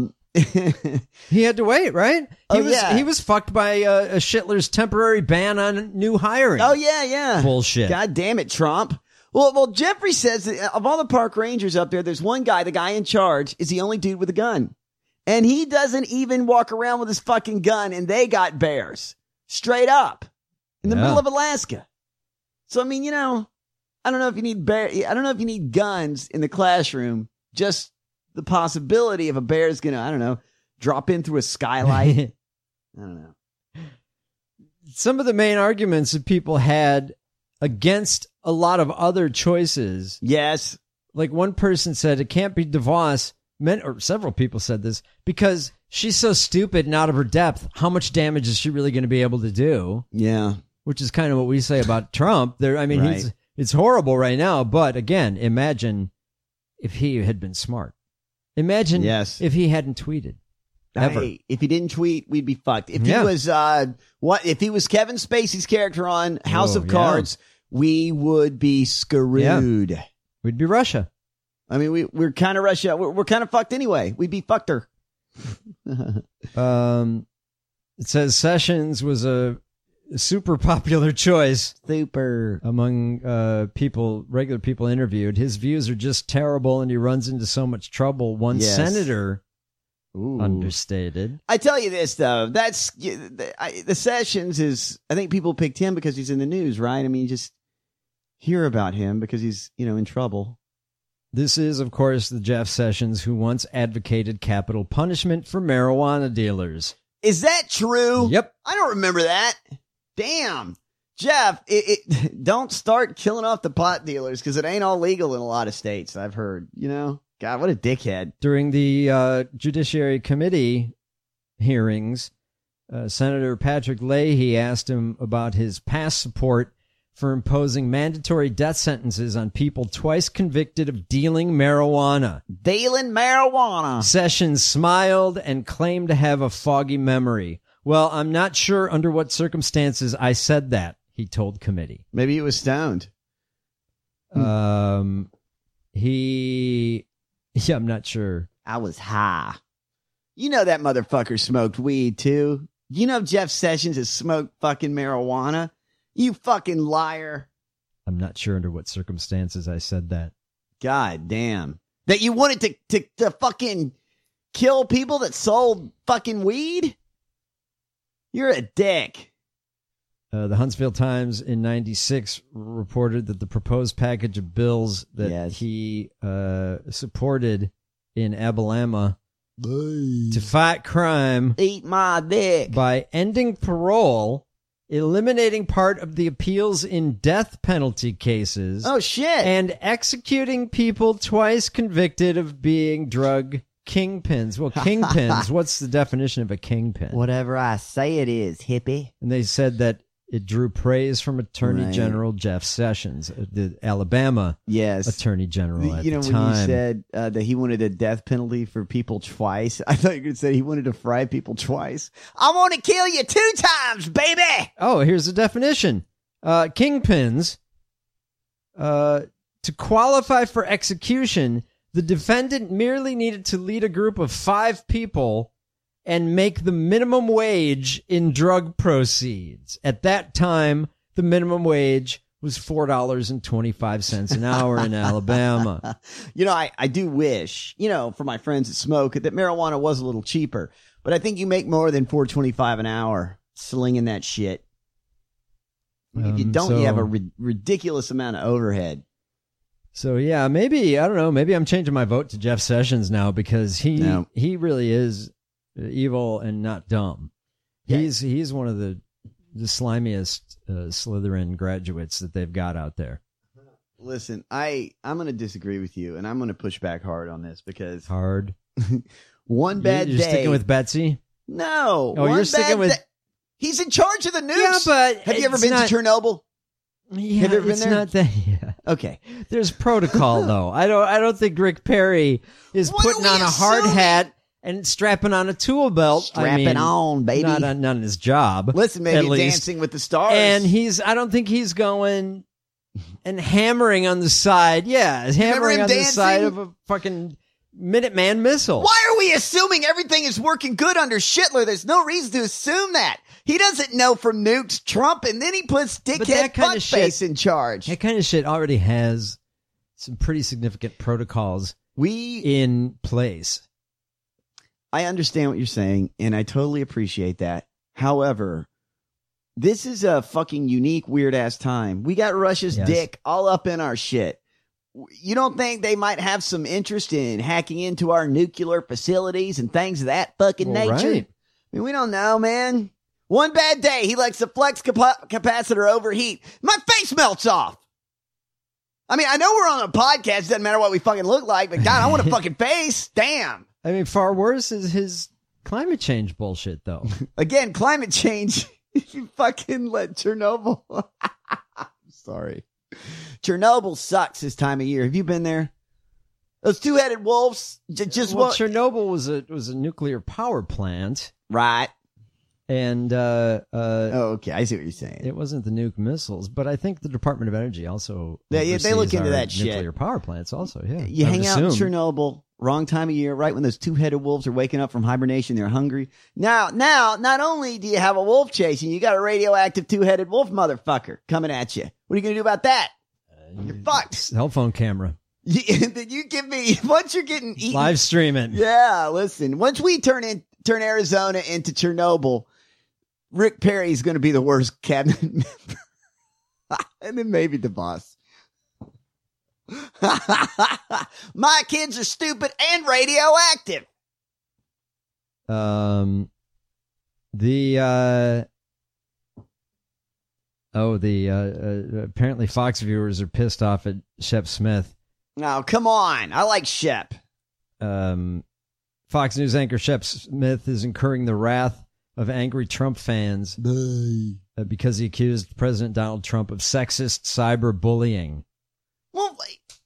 He had to wait, right? He was fucked by a Shitler's temporary ban on new hiring. Oh, yeah. Bullshit. God damn it, Trump. Well, Jeffrey says that of all the park rangers up there, there's one guy, the guy in charge, is the only dude with a gun. And he doesn't even walk around with his fucking gun, and they got bears. Straight up. In the middle of Alaska. So, I mean, I don't know if you need I don't know if you need guns in the classroom. Just the possibility of a bear is going to, drop in through a skylight. I don't know. Some of the main arguments that people had against a lot of other choices. Yes. Like one person said, it can't be DeVos. Or several people said this because she's so stupid and out of her depth. How much damage is she really going to be able to do? Yeah. Which is kind of what we say about Trump. It's horrible right now. But again, imagine if he had been smart. Imagine if he hadn't tweeted. Ever. Hey, if he didn't tweet, we'd be fucked. If he was if he was Kevin Spacey's character on House of Cards, we would be screwed. Yeah. We'd be Russia. I mean, we're kind of Russia. We're kind of fucked anyway. We'd be fucked her. It says Sessions was a super popular choice. Super. Among regular people interviewed. His views are just terrible and he runs into so much trouble. One senator understated. I tell you this, though. That's the Sessions is, I think people picked him because he's in the news, right? I mean, you just hear about him because he's, in trouble. This is, of course, the Jeff Sessions who once advocated capital punishment for marijuana dealers. Is that true? Yep. I don't remember that. Damn. Jeff, don't start killing off the pot dealers because it ain't all legal in a lot of states, I've heard. God, what a dickhead. During the Judiciary Committee hearings, Senator Patrick Leahy asked him about his past support for imposing mandatory death sentences on people twice convicted of dealing marijuana. Sessions smiled and claimed to have a foggy memory. Well, I'm not sure under what circumstances I said that, he told committee. Maybe he was stoned. I'm not sure. I was high. That motherfucker smoked weed, too. Jeff Sessions has smoked fucking marijuana. You fucking liar. I'm not sure under what circumstances I said that. God damn. That you wanted to fucking kill people that sold fucking weed? You're a dick. The Huntsville Times in 96 reported that the proposed package of bills that he supported in Alabama to fight crime, eat my dick, by ending parole, eliminating part of the appeals in death penalty cases. Oh, shit. And executing people twice convicted of being drug kingpins. Well, kingpins, what's the definition of a kingpin? Whatever I say it is, hippie. And they said that it drew praise from Attorney General Jeff Sessions, the Alabama Attorney General at the time. When you said that he wanted a death penalty for people twice, I thought you could say he wanted to fry people twice. I want to kill you 2 times, baby! Oh, here's the definition. Kingpins To qualify for execution, the defendant merely needed to lead a group of 5 people and make the minimum wage in drug proceeds. At that time, the minimum wage was $4.25 an hour in Alabama. You know, I do wish, you know, for my friends that smoke, that marijuana was a little cheaper. But I think you make more than $4.25 an hour slinging that shit. If you don't, you have a ridiculous amount of overhead. So, yeah, maybe, I don't know, maybe I'm changing my vote to Jeff Sessions now because he really is evil and not dumb. Yeah. He's one of the slimiest Slytherin graduates that they've got out there. Listen, I'm going to disagree with you, and I'm going to push back hard on this because... Hard? One bad you're day... You're sticking with Betsy? No. Oh, you're sticking with... He's in charge of the news. Yeah, but... Have you ever been to Chernobyl? Yeah, have you ever been there? Not that. Yeah. Okay. There's protocol though. I don't think Rick Perry is putting on a hard hat and strapping on a tool belt. Strapping on, baby. Not on his job. Listen, maybe Dancing with the Stars. And I don't think he's going and hammering on the side. Yeah, hammering on the side of a fucking Minuteman missile. Why are we assuming everything is working good under Schittler? There's no reason to assume that. He doesn't know from nukes Trump, and then he puts dickhead fuckface in charge. That kind of shit already has some pretty significant protocols in place. I understand what you're saying, and I totally appreciate that. However, this is a fucking unique, weird-ass time. We got Russia's dick all up in our shit. You don't think they might have some interest in hacking into our nuclear facilities and things of that fucking nature? Right. I mean, we don't know, man. One bad day, he lets the flex capacitor overheat. My face melts off. I mean, I know we're on a podcast. It doesn't matter what we fucking look like, but God, I want a fucking face. Damn. I mean, far worse is his climate change bullshit, though. Again, climate change. You fucking let Chernobyl. I'm sorry. Chernobyl sucks this time of year. Have you been there? Those two-headed wolves. Chernobyl was a nuclear power plant, right? And okay, I see what you're saying. It wasn't the nuke missiles, but I think the Department of Energy also they look into that shit. Nuclear power plants also. Yeah, you hang out in Chernobyl, wrong time of year, right when those two-headed wolves are waking up from hibernation. They're hungry. Now, not only do you have a wolf chasing, you got a radioactive two-headed wolf motherfucker coming at you. What are you gonna do about that? You're fucked. Cell phone camera. Then you give me once you're getting eaten. Live streaming. Yeah, listen. Once we turn Arizona into Chernobyl, Rick Perry's going to be the worst cabinet member. And then maybe the boss. My kids are stupid and radioactive. Apparently Fox viewers are pissed off at Shep Smith. No, come on. I like Shep. Fox News anchor Shep Smith is incurring the wrath of angry Trump fans because he accused President Donald Trump of sexist cyberbullying. Well,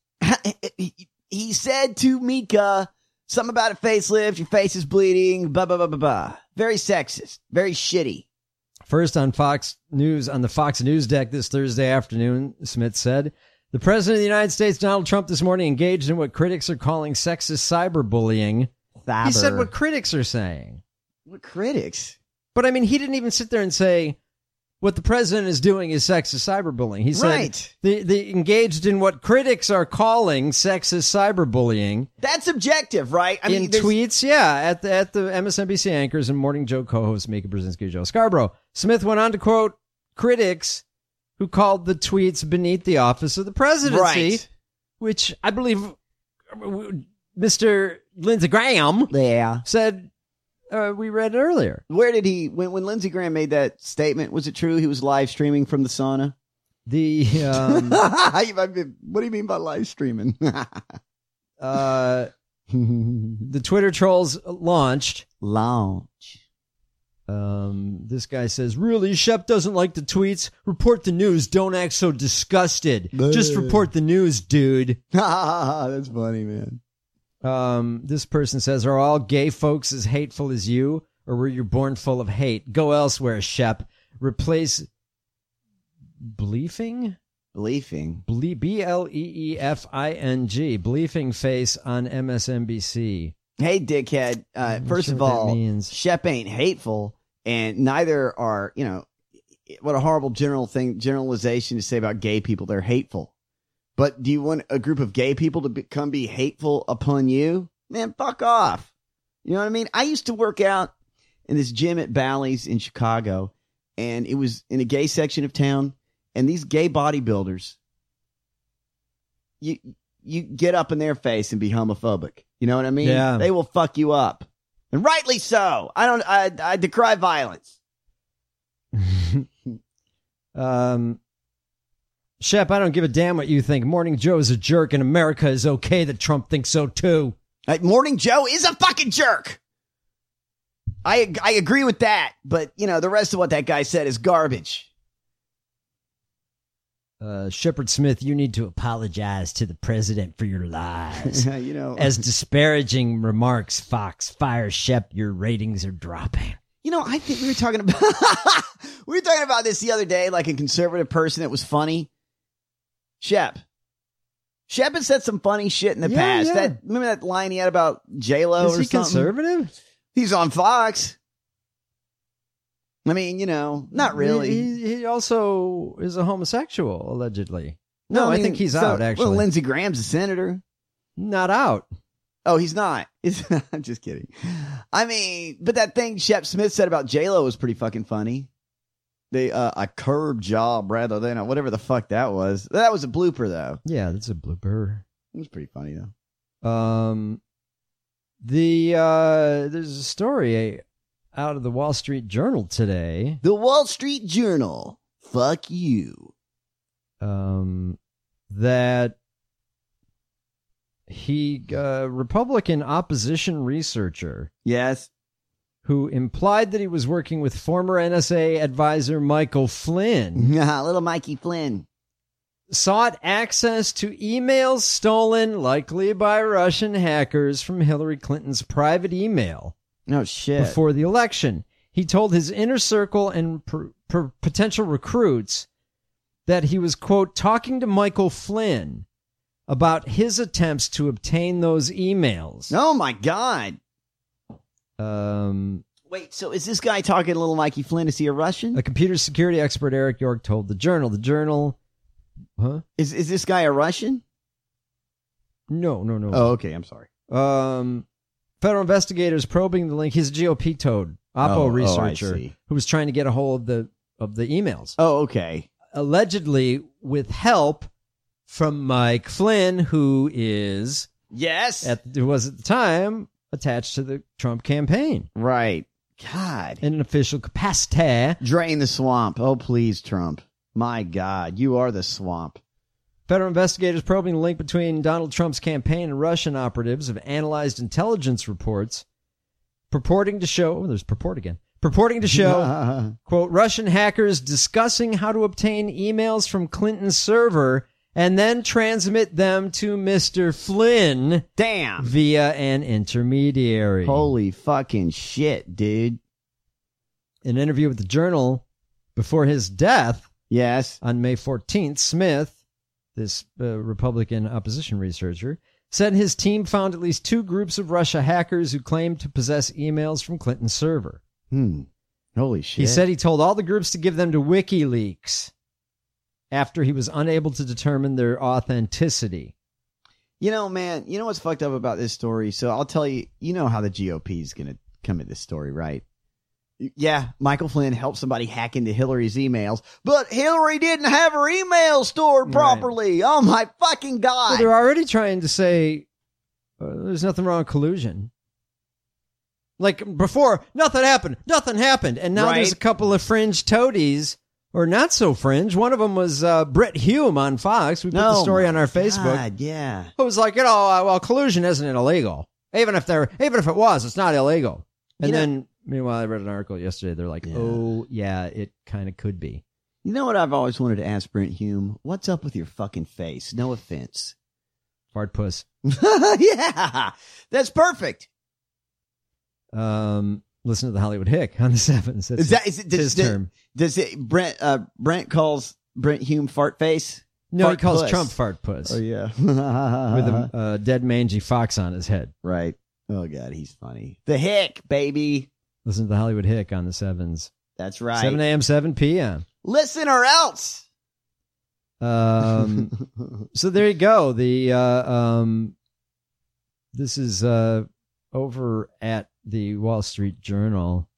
he said to Mika something about a facelift, your face is bleeding, blah, blah, blah, blah, blah. Very sexist, very shitty. First on Fox News, on the Fox News deck this Thursday afternoon, Smith said, the President of the United States, Donald Trump, this morning engaged in what critics are calling sexist cyberbullying. He said what critics are saying. What critics? But I mean, he didn't even sit there and say what the president is doing is sexist cyberbullying. He said the engaged in what critics are calling sexist cyberbullying. That's objective, right? I mean, tweets, at the MSNBC anchors and Morning Joe co-hosts Mika Brzezinski and Joe Scarborough. Smith went on to quote critics who called the tweets beneath the office of the presidency, which I believe Mr. Lindsey Graham said. We read it earlier. Where did when Lindsey Graham made that statement, was it true he was live streaming from the sauna? What do you mean by live streaming? The Twitter trolls launched. This guy says, really, Shep doesn't like the tweets. Report the news. Don't act so disgusted. Just report the news, dude. That's funny, man. This person says, are all gay folks as hateful as you, or were you born full of hate? Go elsewhere, Shep. Replace bleefing Bleefing. Bleefing. Bleefing face on MSNBC. Hey, dickhead. First of all, Shep ain't hateful, and neither are, what a horrible generalization to say about gay people. They're hateful. But do you want a group of gay people to come be hateful upon you? Man, fuck off. You know what I mean? I used to work out in this gym at Bally's in Chicago, and it was in a gay section of town, and these gay bodybuilders, you get up in their face and be homophobic. You know what I mean? Yeah. They will fuck you up. And rightly so. I decry violence. Shep, I don't give a damn what you think. Morning Joe is a jerk and America is okay that Trump thinks so too. Morning Joe is a fucking jerk. I agree with that. But, the rest of what that guy said is garbage. Shepard Smith, you need to apologize to the president for your lies. As disparaging remarks, Fox, fire Shep, your ratings are dropping. I think we were talking about this the other day, like a conservative person that was funny. Shep has said some funny shit in the past. Yeah. Remember that line he had about J-Lo or something? Is he conservative? He's on Fox. I mean, not really. He also is a homosexual, allegedly. No, I think he's out, actually. Well, Lindsey Graham's a senator. Not out. Oh, he's not. I'm just kidding. I mean, but that thing Shep Smith said about J-Lo was pretty fucking funny. A curb job rather than whatever the fuck that was. That was a blooper, though. Yeah, that's a blooper. It was pretty funny, though. There's a story out of the Wall Street Journal today. The Wall Street Journal. Fuck you. That Republican opposition researcher. Yes. Who implied that he was working with former NSA advisor Michael Flynn. Little Mikey Flynn. Sought access to emails stolen, likely by Russian hackers, from Hillary Clinton's private email. No shit. Before the election. He told his inner circle and potential recruits that he was, quote, talking to Michael Flynn about his attempts to obtain those emails. Oh, my God. Wait, so is this guy talking to little Mikey Flynn? Is he a Russian? A computer security expert, Eric York, told the Journal. The Journal... Huh? Is this guy a Russian? No. Oh, okay. I'm sorry. Federal investigators probing the link. He's a GOP toad, Oppo researcher who was trying to get a hold of the emails. Oh, okay. Allegedly with help from Mike Flynn, who is who was at the time attached to the Trump campaign. Right. God. In an official capacity. Drain the swamp. Oh, please, Trump. My God, you are the swamp. Federal investigators probing the link between Donald Trump's campaign and Russian operatives have analyzed intelligence reports purporting to show, quote, Russian hackers discussing how to obtain emails from Clinton's server and then transmit them to Mr. Flynn. Damn. Via an intermediary. Holy fucking shit, dude. In an interview with the Journal before his death, on May 14th, Smith, this Republican opposition researcher, said his team found at least 2 groups of Russia hackers who claimed to possess emails from Clinton's server. Holy shit. He said he told all the groups to give them to WikiLeaks after he was unable to determine their authenticity. Man, what's fucked up about this story? So I'll tell you, how the GOP is going to come at this story, right? Yeah, Michael Flynn helped somebody hack into Hillary's emails, but Hillary didn't have her email stored properly. Right. Oh, my fucking God. Well, they're already trying to say there's nothing wrong with collusion. Like before, nothing happened. And now there's a couple of fringe toadies, or not so fringe. One of them was Brit Hume on Fox. We put the story on our Facebook. God, yeah. Who was like, collusion isn't illegal. Even if it was, it's not illegal. And then... Meanwhile, I read an article yesterday. They're like, oh, yeah, it kind of could be. You know what I've always wanted to ask Brent Hume? What's up with your fucking face? No offense. Fart puss. Yeah, that's perfect. Listen to the Hollywood Hick on the 7th. Is his term. Brent calls Brent Hume fart face? No, Fart he calls puss. Trump fart puss. Oh, yeah. With a dead mangy fox on his head. Right. Oh, God, he's funny. The Hick, baby. Listen to the Hollywood Hick on the 7s. That's right. 7 a.m., 7 p.m. Listen or else. So there you go. This is over at the Wall Street Journal.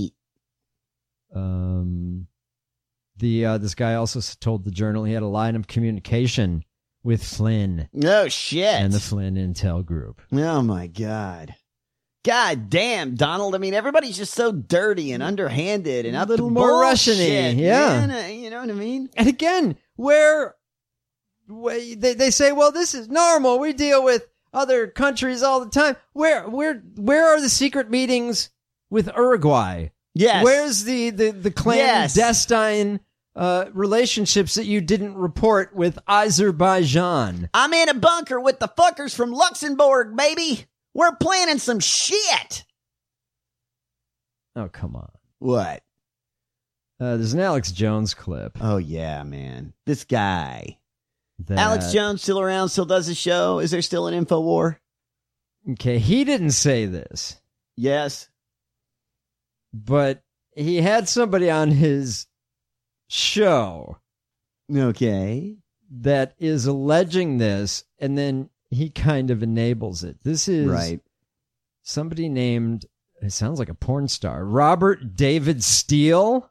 This guy also told the Journal he had a line of communication with Flynn. No shit. And the Flynn Intel Group. Oh, my God. God damn, Donald. I mean, everybody's just so dirty and underhanded and a little more Russian-y. Yeah. Man. You know what I mean? And again, where they say, well, this is normal. We deal with other countries all the time. Where are the secret meetings with Uruguay? Yes. Where's the clandestine relationships that you didn't report with Azerbaijan? I'm in a bunker with the fuckers from Luxembourg, baby. We're planning some shit. Oh, come on. What? There's an Alex Jones clip. Oh, yeah, man. This guy. Alex Jones still around, still does a show. Is there still an InfoWar? Okay, he didn't say this. Yes. But he had somebody on his show. Okay. That is alleging this, and then he kind of enables it. This is somebody named, it sounds like a porn star, Robert David Steele.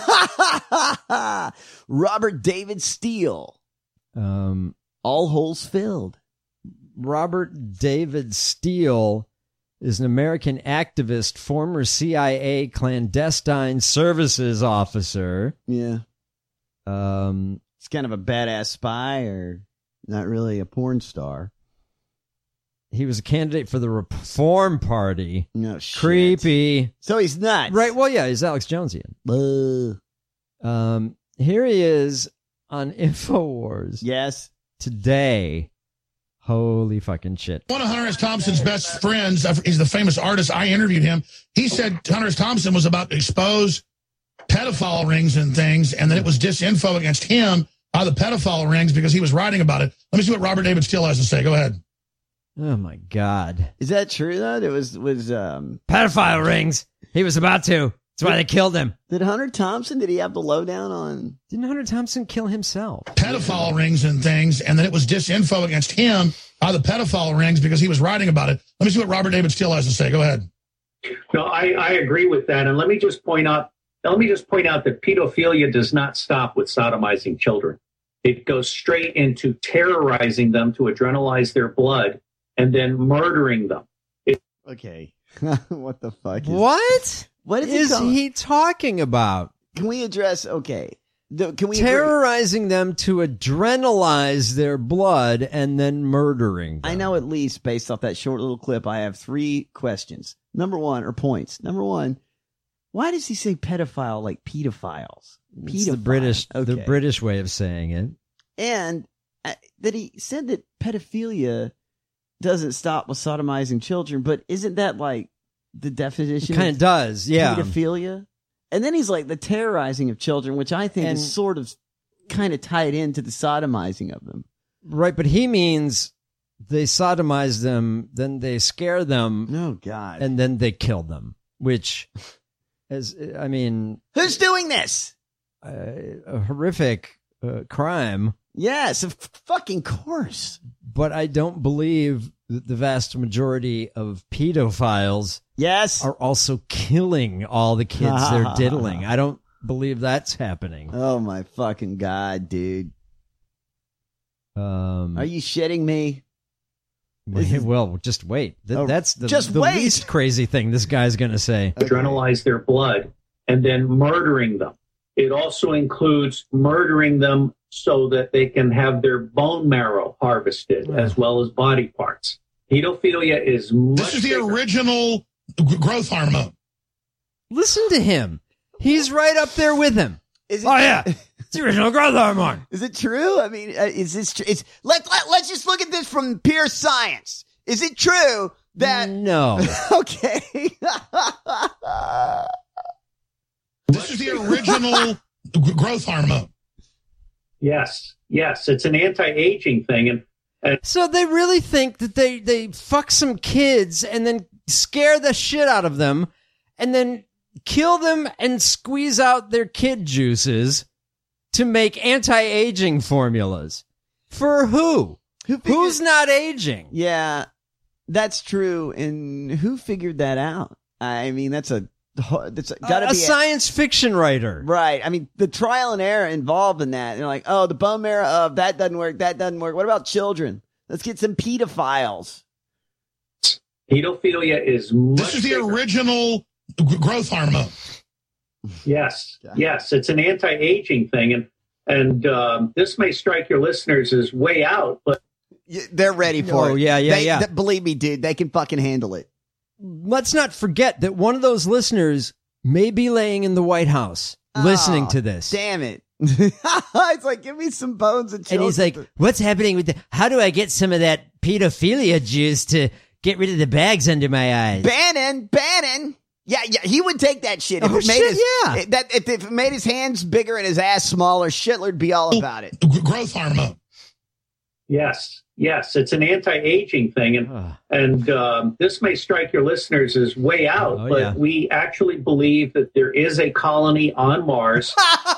Robert David Steele. All holes filled. Robert David Steele is an American activist, former CIA clandestine services officer. Yeah. He's kind of a badass spy, or not really a porn star. He was a candidate for the Reform Party. No shit. Creepy. So he's nuts. Right. Well, yeah, he's Alex Jonesian. Here he is on InfoWars. Yes. Today. Holy fucking shit. One of Hunter S. Thompson's best friends, he's the famous artist, I interviewed him. He said Hunter S. Thompson was about to expose pedophile rings and things, and that it was disinfo against him by the pedophile rings because he was writing about it. Let me see what Robert David Steele has to say. Go ahead. Oh, my God. Is that true, though? It was pedophile rings. He was about to. That's why they killed him. Did Hunter Thompson, did he have the lowdown on? Didn't Hunter Thompson kill himself? Pedophile rings and things, and that it was disinfo against him by the pedophile rings because he was writing about it. Let me see what Robert David Steele has to say. Go ahead. No, I agree with that. And let me just point out that pedophilia does not stop with sodomizing children. It goes straight into terrorizing them to adrenalize their blood and then murdering them. Okay. What the fuck? What is he talking about? Can we address, can we terrorizing them to adrenalize their blood and then murdering them? I know, at least based off that short little clip, I have 3 questions. Points. Number 1, why does he say pedophile like pedophiles? It's the British way of saying it. And that he said that pedophilia doesn't stop with sodomizing children, but isn't that like the definition? It kind of does, yeah. Pedophilia? And then he's like the terrorizing of children, which I think is sort of kind of tied into the sodomizing of them. Right, but he means they sodomize them, then they scare them. Oh, God. And then they kill them, which is, I mean... Who's doing this? A horrific crime. Yes, of fucking course. But I don't believe that the vast majority of pedophiles are also killing all the kids they're diddling. I don't believe that's happening. Oh, my fucking God, dude. Are you shitting me? Well, just wait. That's the least crazy thing this guy's going to say. Adrenalize their blood and then murdering them. It also includes murdering them so that they can have their bone marrow harvested as well as body parts. Pedophilia is This is the original growth hormone. Listen to him. He's right up there with him. Yeah. It's the original growth hormone. Is it true? I mean, is this true? Let's just look at this from pure science. Is it true that... No. Okay. This is the original growth hormone. Yes. Yes, it's an anti-aging thing. And So they really think that they fuck some kids and then scare the shit out of them and then kill them and squeeze out their kid juices to make anti-aging formulas. For who? Who's not aging? Yeah, that's true. And who figured that out? I mean, that's gotta be a science fiction writer. Right. I mean, the trial and error involved in that. They're like, oh, the bone marrow of that doesn't work. That doesn't work. What about children? Let's get some pedophiles. Pedophilia is much This is the bigger. original growth hormone. Yes, yes, it's an anti-aging thing, and this may strike your listeners as way out, but They're ready for Oh, it. yeah. Believe me, dude, they can fucking handle it. Let's not forget that one of those listeners may be laying in the White House listening to this. Damn it. It's like, give me some bones and And he's like, what's happening with how do I get some of that pedophilia juice to get rid of the bags under my eyes? Bannon. Yeah, he would take that shit. If Oh, it made shit, his, yeah. If it made his hands bigger and his ass smaller, Shitler'd be all about it. Growth hormone. yes, it's an anti-aging thing, and this may strike your listeners as way out, Oh, but yeah. we actually believe that there is a colony on Mars.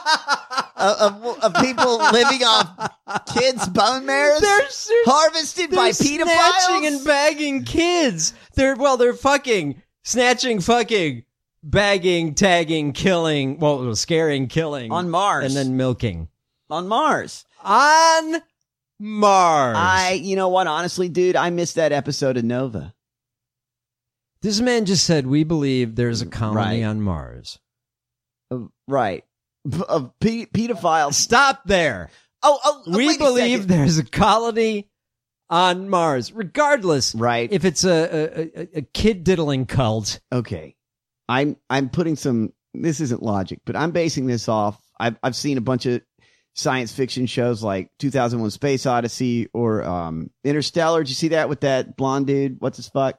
Of people living off kids' bone marrows, They're harvested by snatching pedophiles and bagging kids. They're fucking snatching, fucking bagging, tagging, killing, scaring, killing on Mars, and then milking on Mars. On Mars. You know what? Honestly, dude, I missed that episode of Nova. This man just said, we believe there's a colony Right. on Mars. Right. Of pedophiles. Stop there. We wait a believe second. there's a colony on Mars, regardless, right? If it's a kid diddling cult. Okay, I'm putting some. This isn't logic, but I'm basing this off. I've seen a bunch of science fiction shows like 2001: Space Odyssey or Interstellar. Did you see that with that blonde dude? What's his fuck?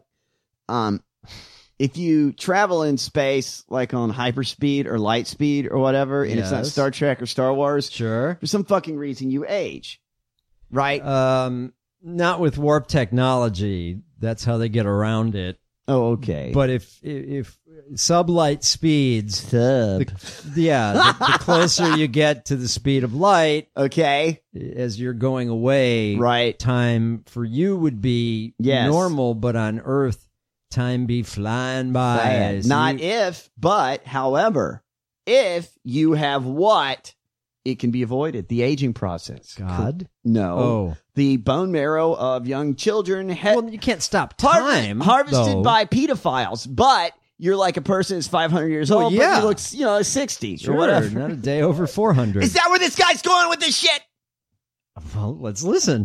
If you travel in space, like on hyperspeed or light speed or whatever, and it's not Yes. Star Trek or Star Wars, sure, for some fucking reason you age, right? Not with warp technology. That's how they get around it. Oh, okay. But if sublight speeds, the closer you get to the speed of light, okay, as you're going away, right, time for you would be normal, but on Earth, time be flying by. So Not if, but however, if you have what, it can be avoided. The aging process. God? No. Oh. The bone marrow of young children. Well, you can't stop time. Harvested though. by pedophiles, but you're like a person who's 500 years old, yeah. but he looks, 60 Sure, or whatever. not a day over 400. Is that where this guy's going with this shit? Well, let's listen.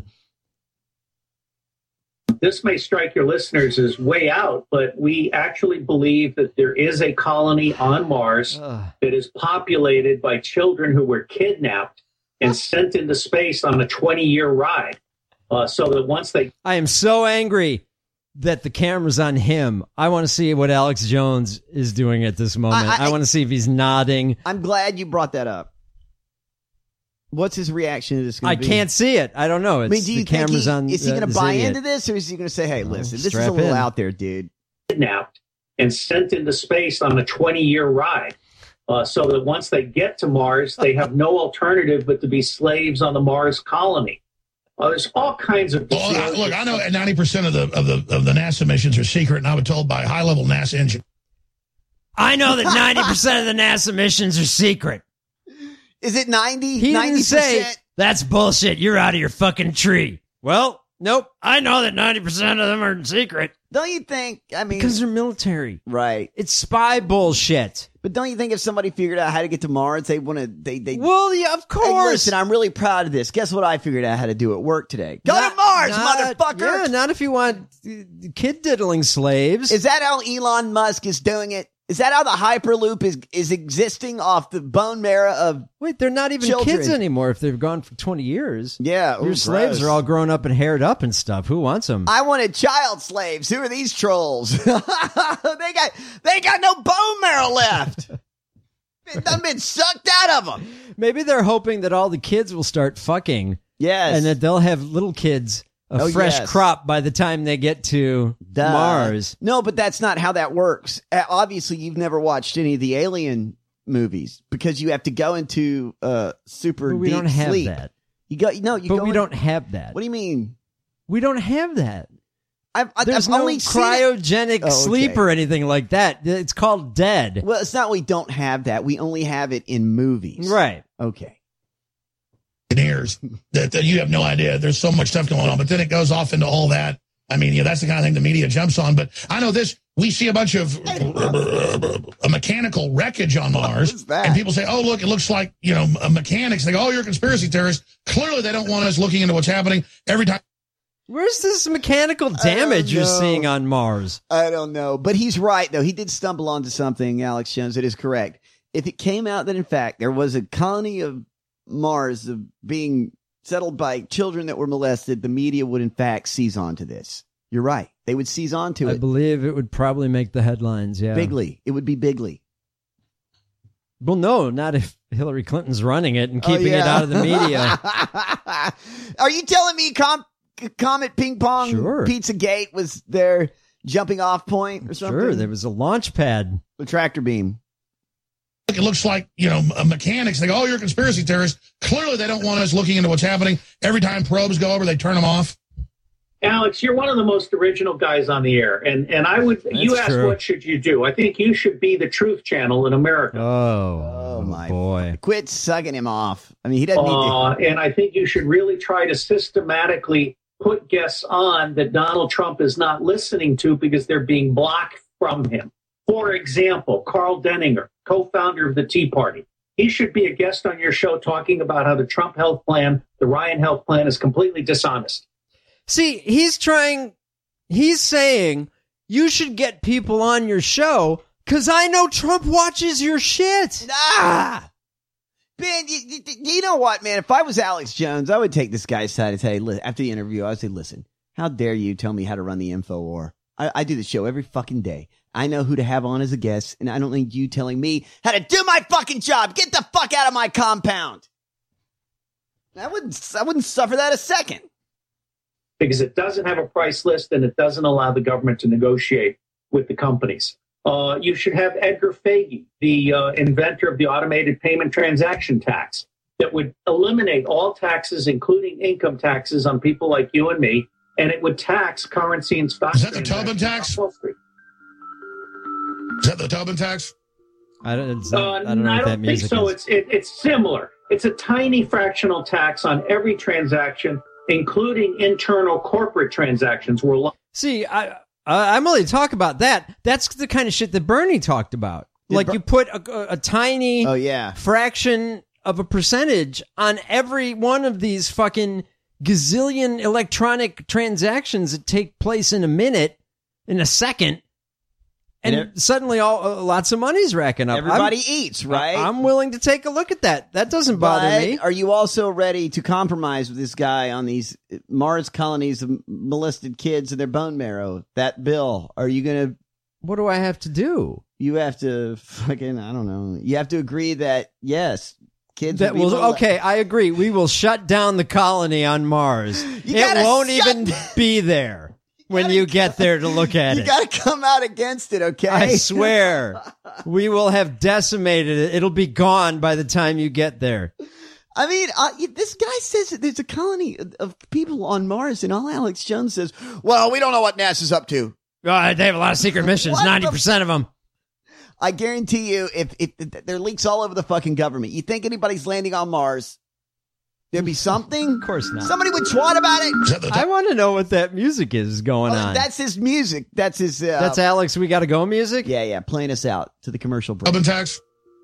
This may strike your listeners as way out, but we actually believe that there is a colony on Mars that is populated by children who were kidnapped and sent into space on a 20-year ride. So that once they... I am so angry that the camera's on him. I want to see what Alex Jones is doing at this moment. I want to see if he's nodding. I'm glad you brought that up. What's his reaction to this going I to be? can't see it. I don't know. It's, do you the camera's think on. is he going to this buy idiot. into this, or is he going to say, "Hey, listen, this is strap a little in. out there, dude"? Kidnapped and sent into space on a 20-year ride. So that once they get to Mars, they have no alternative but to be slaves on the Mars colony. There's all kinds of... Well, look, I know 90% of the NASA missions are secret, and I was told by high-level NASA engineers. I know that 90% of the NASA missions are secret. Is it 90? He 90%? didn't say that's bullshit. You're out of your fucking tree. Well, nope. I know that 90% of them are secret. Don't you think? I mean, Because they're military. right? It's spy bullshit. But don't you think if somebody figured out how to get to Mars, they want to? They Well, yeah, of course. Hey, listen, I'm really proud of this. Guess what? I figured out how to do at work today. Go to Mars, motherfucker. Yeah, not if you want kid diddling slaves. Is that how Elon Musk is doing it? Is that how the Hyperloop is existing off the bone marrow of? Wait, they're not even children? kids anymore if they've gone for 20 years. Yeah, Your slaves are all grown up and haired up and stuff. Who wants them? I wanted child slaves. Who are these trolls? they got no bone marrow left. I've been sucked out of them. Maybe they're hoping that all the kids will start fucking. Yes. And that they'll have little kids, a fresh crop by the time they get to Mars. No, but that's not how that works. Obviously, you've never watched any of the Alien movies because you have to go into super But we deep don't have sleep. that. We don't have that. What do you mean? We don't have that. I've There's no only seen cryogenic sleep or anything like that. It's called dead. Well, it's not we don't have that. We only have it in movies. Right. Okay. Engineers that you have no idea. There's so much stuff going on, but then it goes off into all that. I mean, that's the kind of thing the media jumps on. But I know this. We see a bunch of a mechanical wreckage on Mars, and people say, "Oh, look, it looks like mechanics." They go, "Oh, you're a conspiracy theorist." Clearly, they don't want us looking into what's happening every time. Where's this mechanical damage you're seeing on Mars? I don't know. But he's right, though. He did stumble onto something, Alex Jones, that is correct. If it came out that, in fact, there was a colony of Mars being settled by children that were molested, the media would, in fact, seize onto this. You're right. They would seize onto it. I believe it would probably make the headlines, yeah. Bigly. It would be bigly. Well, no, not if Hillary Clinton's running it and keeping it out of the media. Are you telling me Comet Ping Pong Pizzagate was their jumping off point or something? Sure, there was a launch pad. The tractor beam. It looks like, mechanics. They go, "Oh, you're a conspiracy theorist." Clearly, they don't want us looking into what's happening. Every time probes go over, they turn them off. Alex, you're one of the most original guys on the air. And I would, you asked, what should you do? I think you should be the Truth Channel in America. Oh my boy. Quit sucking him off. I mean, he doesn't need to. And I think you should really try to systematically put guests on that Donald Trump is not listening to because they're being blocked from him. For example, Carl Denninger, co-founder of the Tea Party. He should be a guest on your show talking about how the Trump health plan, the Ryan health plan, is completely dishonest. See, he's saying you should get people on your show because I know Trump watches your shit. Ben, you know what, man? If I was Alex Jones, I would take this guy's side and say, after the interview, I would say, listen, how dare you tell me how to run the InfoWar? I do the show every fucking day. I know who to have on as a guest, and I don't need you telling me how to do my fucking job. Get the fuck out of my compound. I wouldn't suffer that a second. Because it doesn't have a price list and it doesn't allow the government to negotiate with the companies. You should have Edgar Fahey, the inventor of the automated payment transaction tax, that would eliminate all taxes, including income taxes on people like you and me, and it would tax currency and stock. Is that the Tobin tax? Is that the Tobin tax? I don't think so. It's similar. It's a tiny fractional tax on every transaction, including internal corporate transactions. See, I'm only talk about that. That's the kind of shit that Bernie talked about. You put a tiny fraction of a percentage on every one of these fucking gazillion electronic transactions that take place in a second. And suddenly lots of money's racking up. Everybody eats, right? I'm willing to take a look at that. That doesn't bother me. Are you also ready to compromise with this guy on these Mars colonies of molested kids and their bone marrow? That bill, are you going to... What do I have to do? You have to fucking, I don't know. You have to agree that, yes, kids okay, I agree. We will shut down the colony on Mars. It won't even be there. When you get there to look at it. You got to come out against it, okay? I swear. We will have decimated it. It'll be gone by the time you get there. I mean, this guy says that there's a colony of people on Mars, and all Alex Jones says, well, we don't know what NASA's up to. They have a lot of secret missions, 90% of them. I guarantee you, if there are leaks all over the fucking government, you think anybody's landing on Mars... There'd be something? Of course not. Somebody would twat about it? I want to know what that music is going on. That's his music. That's his... that's Alex, we gotta go music? Yeah, playing us out to the commercial break. Open tax?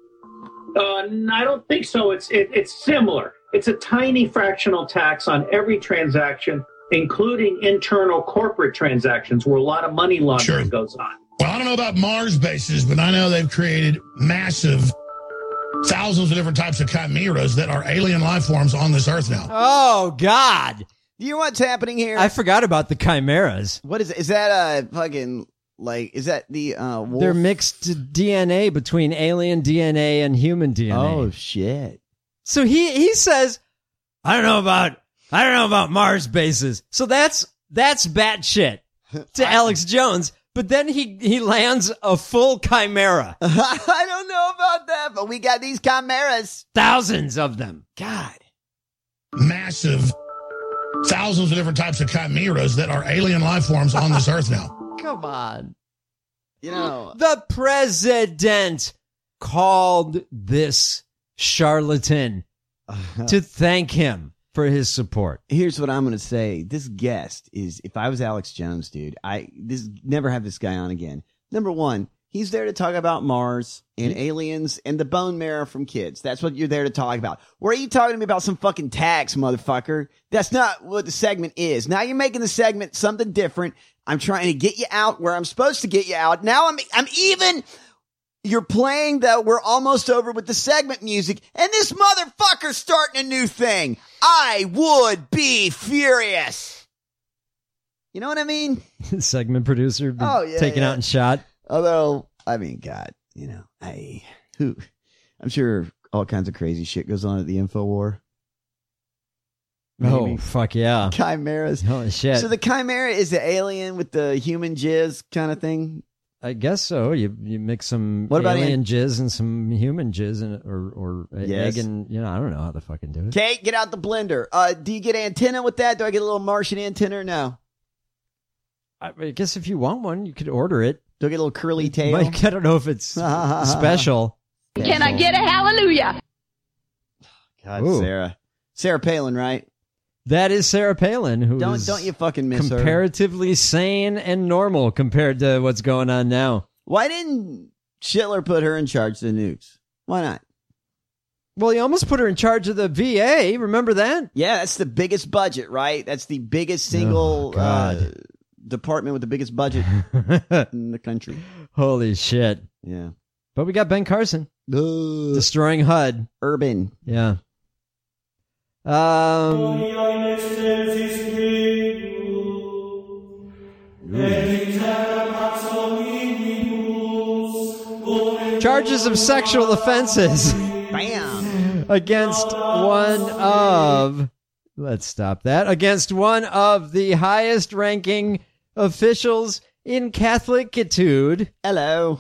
I don't think so. It's similar. It's a tiny fractional tax on every transaction, including internal corporate transactions where a lot of money laundering goes on. Well, I don't know about Mars bases, but I know they've created massive... thousands of different types of chimeras that are alien life forms on this earth now. Oh, God. Do you know what's happening here? I forgot about the chimeras. What is it? Is that a fucking Like, is that the wolf? They're mixed DNA between alien DNA and human DNA. Oh shit! So he says, I don't know about Mars bases. So that's batshit to Alex Jones. But then he lands a full chimera. I don't know about that, but we got these chimeras. Thousands of them. God. Massive, thousands of different types of chimeras that are alien life forms on this earth now. Come on. You know, the president called this charlatan to thank him for his support. Here's what I'm going to say. This guest is, if I was Alex Jones, dude, never have this guy on again. Number one, he's there to talk about Mars and aliens and the bone marrow from kids. That's what you're there to talk about. Where are you talking to me about some fucking tax, motherfucker? That's not what the segment is. Now you're making the segment something different. I'm trying to get you out where I'm supposed to get you out. Now I'm even. You're playing that we're almost over with the segment music, and this motherfucker's starting a new thing. I would be furious. You know what I mean? Segment producer taken out and shot. Although, I mean, God, you know, I'm sure all kinds of crazy shit goes on at the InfoWar. Maybe. Oh, fuck yeah. Chimeras. Holy shit. So the chimera is the alien with the human jizz kind of thing? I guess so. You mix some alien jizz and some human jizz or egg and, you know, I don't know how to fucking do it. Kate, get out the blender. Do you get antenna with that? Do I get a little Martian antenna or no? I guess if you want one, you could order it. Do I get a little curly tail? Mike, I don't know if it's special. Can I get a hallelujah? God, ooh. Sarah Palin, right? That is Sarah Palin, who don't you fucking miss her. Comparatively sane and normal compared to what's going on now. Why didn't Schindler put her in charge of the nukes? Why not? Well, he almost put her in charge of the VA. Remember that? Yeah, that's the biggest budget, right? That's the biggest single department with the biggest budget in the country. Holy shit. Yeah. But we got Ben Carson. Destroying HUD. Urban. Yeah. Charges of sexual offenses. Bam. Against one of the highest ranking officials in Catholicitude. Hello.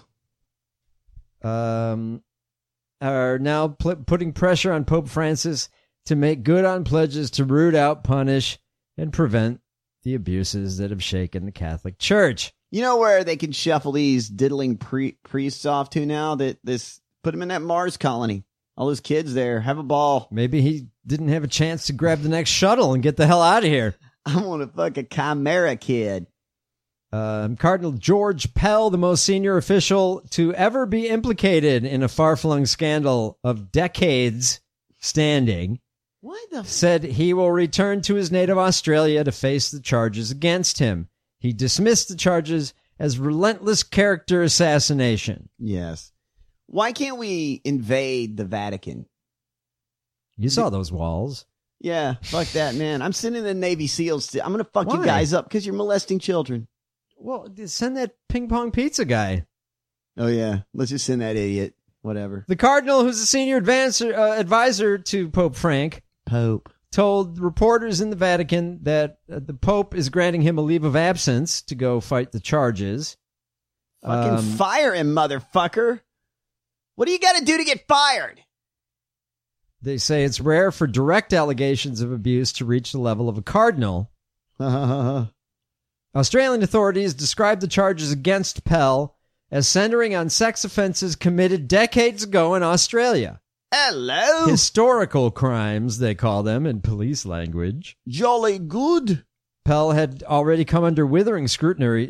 Are now putting pressure on Pope Francis to make good on pledges to root out, punish, and prevent the abuses that have shaken the Catholic Church. You know where they can shuffle these diddling priests off to now? Put them in that Mars colony. All those kids there. Have a ball. Maybe he didn't have a chance to grab the next shuttle and get the hell out of here. I want to fuck a chimera kid. Cardinal George Pell, the most senior official to ever be implicated in a far-flung scandal of decades standing, said he will return to his native Australia to face the charges against him. He dismissed the charges as relentless character assassination. Yes. Why can't we invade the Vatican? You saw those walls. Yeah, fuck that, man. I'm sending the Navy SEALs. I'm going to fuck you guys up because you're molesting children. Well, send that ping pong pizza guy. Oh, yeah. Let's just send that idiot. Whatever. The cardinal, who's a senior advisor to Pope Frank, told reporters in the Vatican that the Pope is granting him a leave of absence to go fight the charges. Fucking fire him, motherfucker. What do you got to do to get fired? They say it's rare for direct allegations of abuse to reach the level of a cardinal. Australian authorities described the charges against Pell as centering on sex offenses committed decades ago in Australia. Hello. Historical crimes, they call them in police language. Jolly good. Pell had already come under withering scrutiny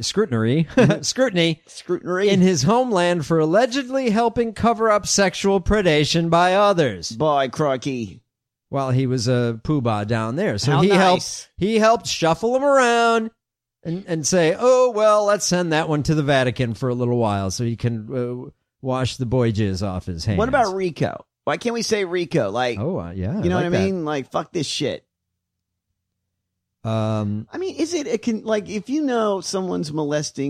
in his homeland for allegedly helping cover up sexual predation by others. Boy, crikey. While he was a poobah down there. So he helped shuffle him around and say, oh, well, let's send that one to the Vatican for a little while so he can wash the boy jizz off his hands. What about Rico? Why can't we say Rico? Like, yeah. You know what I mean? Like, fuck this shit. I mean, is it if you know someone's molesting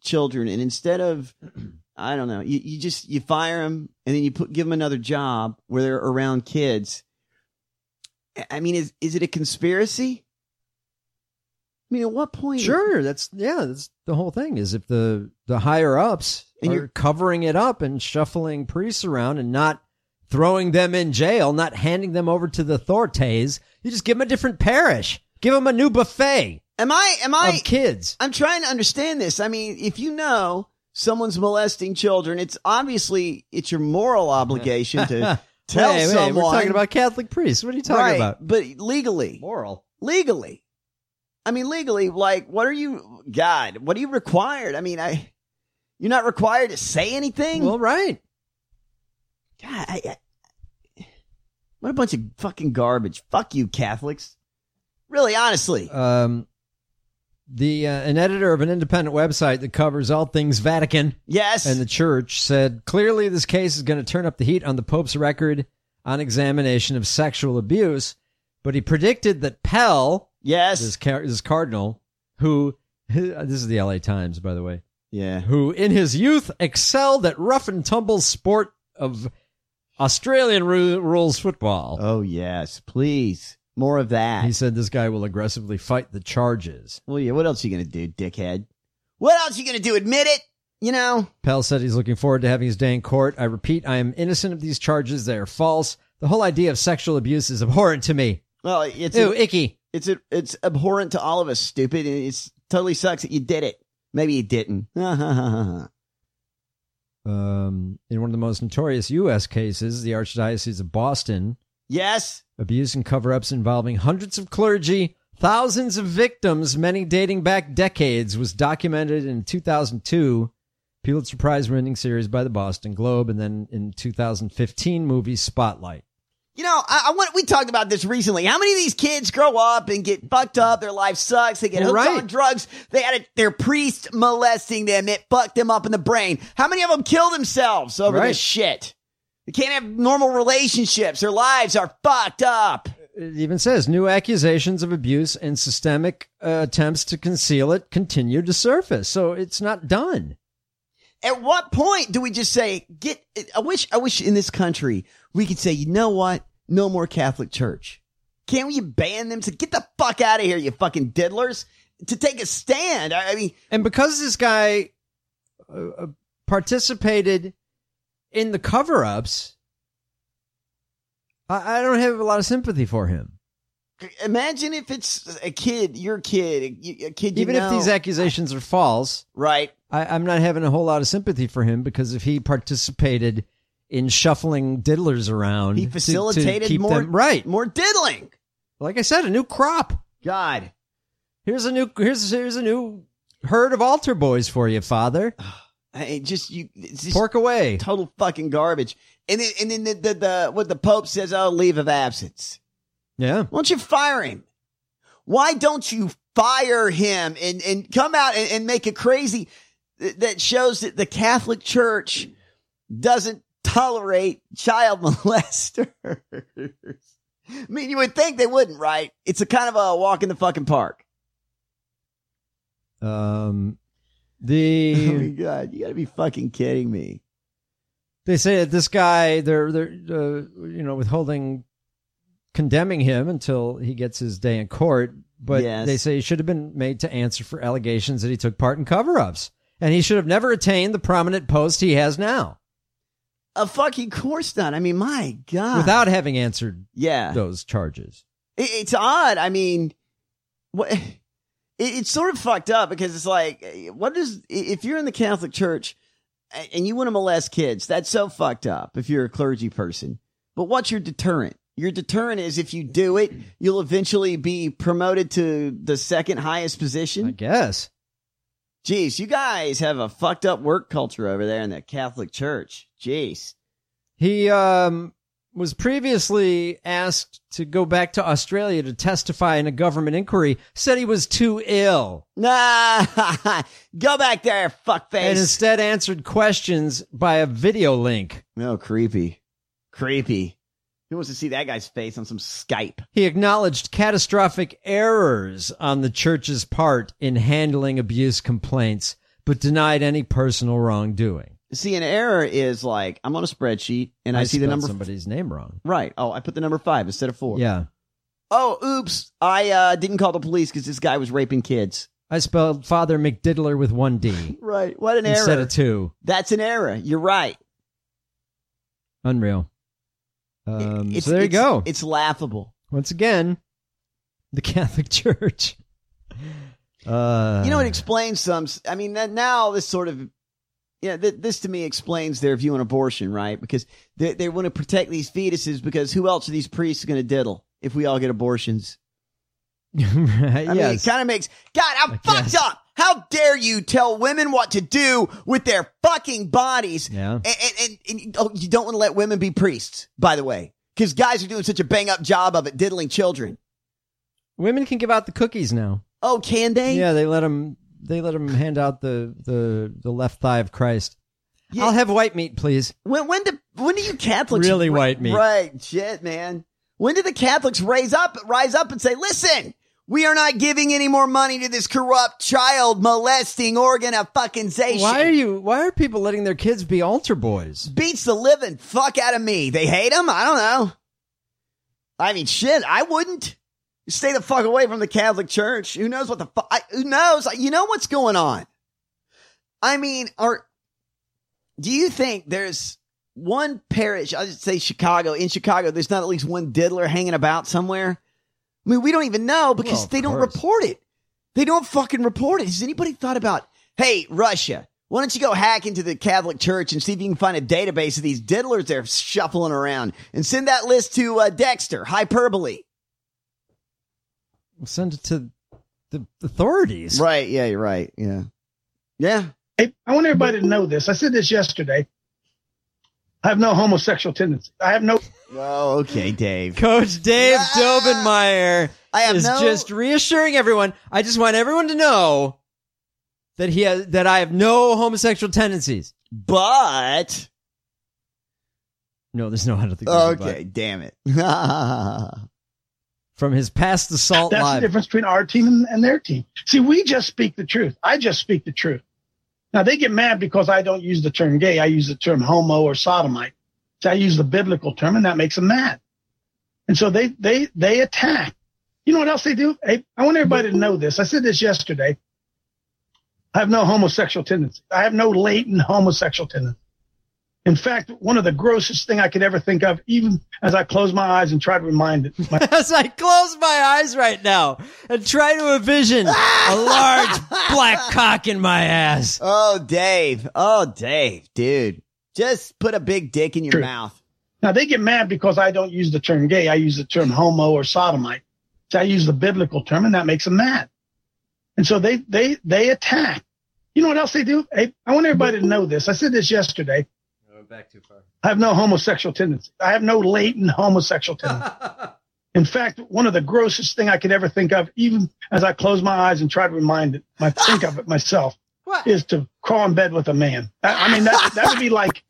children, and instead of, I don't know, you fire them and then you give them another job where they're around kids. I mean, is it a conspiracy? I mean, at what point? Sure, that's the whole thing. Is if the higher ups are covering it up and shuffling priests around and not throwing them in jail, not handing them over to the authorities, you just give them a different parish, give them a new buffet. Am I of kids? I'm trying to understand this. I mean, if you know someone's molesting children, it's your moral obligation to tell someone. We're talking about Catholic priests. What are you talking about? But legally, legally. I mean, legally, like, what are you required? I mean, you're not required to say anything? Well, right. God, what a bunch of fucking garbage. Fuck you, Catholics. Really, honestly. An editor of an independent website that covers all things Vatican and the church said, clearly this case is going to turn up the heat on the Pope's record on examination of sexual abuse, but he predicted that Pell... Yes. This cardinal, this is the LA Times, by the way. Yeah. Who in his youth excelled at rough and tumble sport of Australian rules football. Oh, yes. Please. More of that. He said this guy will aggressively fight the charges. Well, yeah. What else are you going to do, dickhead? What else are you going to do? Admit it? You know? Pell said he's looking forward to having his day in court. I repeat, I am innocent of these charges. They are false. The whole idea of sexual abuse is abhorrent to me. Well, it's icky. It's abhorrent to all of us, stupid. And it totally sucks that you did it. Maybe you didn't. In one of the most notorious U.S. cases, the Archdiocese of Boston. Yes. Abuse and cover-ups involving hundreds of clergy, thousands of victims, many dating back decades, was documented in 2002 Pulitzer Prize-winning series by the Boston Globe, and then in 2015 movie Spotlight. You know, we talked about this recently. How many of these kids grow up and get fucked up? Their life sucks. They get hooked on drugs. They had their priest molesting them. It fucked them up in the brain. How many of them kill themselves over this shit? They can't have normal relationships. Their lives are fucked up. It even says new accusations of abuse and systemic attempts to conceal it continue to surface. So it's not done. At what point do we just say, I wish in this country we could say, you know what? No more Catholic Church. Can't we ban them to get the fuck out of here, you fucking diddlers? To take a stand. I mean. And because this guy participated in the cover-ups, I don't have a lot of sympathy for him. Imagine if it's a kid, your kid, a kid you Even know. if these accusations are false. Right. I'm not having a whole lot of sympathy for him, because if he participated in shuffling diddlers around, he facilitated to keep more, them, right. more diddling. Like I said, a new crop. God. Here's a new herd of altar boys for you, Father. It's just pork away. Total fucking garbage. And then what the Pope says, leave of absence. Yeah. Why don't you fire him? Why don't you fire him and come out and make it crazy that shows that the Catholic Church doesn't tolerate child molesters? I mean, you would think they wouldn't, right? It's a kind of a walk in the fucking park. Oh my God, you gotta be fucking kidding me. They say that this guy, they're condemning him until he gets his day in court, but they say he should have been made to answer for allegations that he took part in cover-ups, and he should have never attained the prominent post he has now. A fucking course not. I mean, my God. Without having answered those charges. It's odd. I mean, what? It's sort of fucked up, because it's like, if you're in the Catholic Church and you want to molest kids, that's so fucked up if you're a clergy person. But what's your deterrent? Your deterrent is if you do it, you'll eventually be promoted to the second highest position. I guess. Jeez, you guys have a fucked up work culture over there in the Catholic Church. Jeez. He was previously asked to go back to Australia to testify in a government inquiry, said he was too ill. Nah, go back there, fuckface. And instead answered questions by a video link. Oh, creepy. Creepy. Who wants to see that guy's face on some Skype? He acknowledged catastrophic errors on the church's part in handling abuse complaints, but denied any personal wrongdoing. See, an error is like, I'm on a spreadsheet and I see the spelled number. Somebody's name wrong. Right. Oh, I put the number 5 instead of 4. Yeah. Oh, oops. I didn't call the police because this guy was raping kids. I spelled Father McDiddler with 1 D. Right. What an instead error. of 2. That's an error. You're right. Unreal. So there you go. It's laughable. Once again, the Catholic Church. You know, it explains some. I mean, now this sort of, this to me explains their view on abortion, right? Because they want to protect these fetuses because who else are these priests going to diddle if we all get abortions? Right, I mean, it kind of makes, God, I'm fucked up. How dare you tell women what to do with their fucking bodies? Yeah. And you don't want to let women be priests, by the way, because guys are doing such a bang up job of it, diddling children. Women can give out the cookies now. Oh, can they? Yeah, they let them hand out the left thigh of Christ. Yeah. I'll have white meat, please. When do you Catholics really white meat? Right, shit, man. When did the Catholics rise up and say, listen, we are not giving any more money to this corrupt child molesting organ of fuckingization. Why are people letting their kids be altar boys? Beats the living fuck out of me. They hate them? I don't know. I mean, shit, I wouldn't. Stay the fuck away from the Catholic Church. Who knows what the fuck? Who knows? You know what's going on. I mean, do you think there's one parish, I'll just say Chicago, in Chicago, there's not at least one diddler hanging about somewhere? I mean, we don't even know because they don't report it. They don't fucking report it. Has anybody thought about, hey, Russia, why don't you go hack into the Catholic Church and see if you can find a database of these diddlers they're shuffling around and send that list to Dexter, Hyperbole. Send it to the authorities. Right. Yeah, you're right. Yeah. Yeah. Hey, I want everybody to know this. I said this yesterday. I have no homosexual tendency. I have no. Oh, okay, Dave. Coach Dave Dobenmeyer is just reassuring everyone. I just want everyone to know that I have no homosexual tendencies. But no, there's no. I don't think. Okay, damn it. From his past assault That's live. the difference between our team and their team. See, we just speak the truth. I just speak the truth. Now, they get mad because I don't use the term gay. I use the term homo or sodomite. So I use the biblical term, and that makes them mad. And so they attack. You know what else they do? Hey, I want everybody to know this. I said this yesterday. I have no homosexual tendency. I have no latent homosexual tendency. In fact, one of the grossest thing I could ever think of, even as I close my eyes and try to remind it. As I close my eyes right now and try to envision a large black cock in my ass. Oh, Dave, dude. Just put a big dick in your mouth. Now, they get mad because I don't use the term gay. I use the term homo or sodomite. So I use the biblical term, and that makes them mad. And so they attack. You know what else they do? Hey, I want everybody to know this. I said this yesterday. Back too far. I have no homosexual tendency. I have no latent homosexual tendency. In fact, one of the grossest thing I could ever think of, even as I close my eyes and try to think of it myself, is to crawl in bed with a man. I mean, that would be like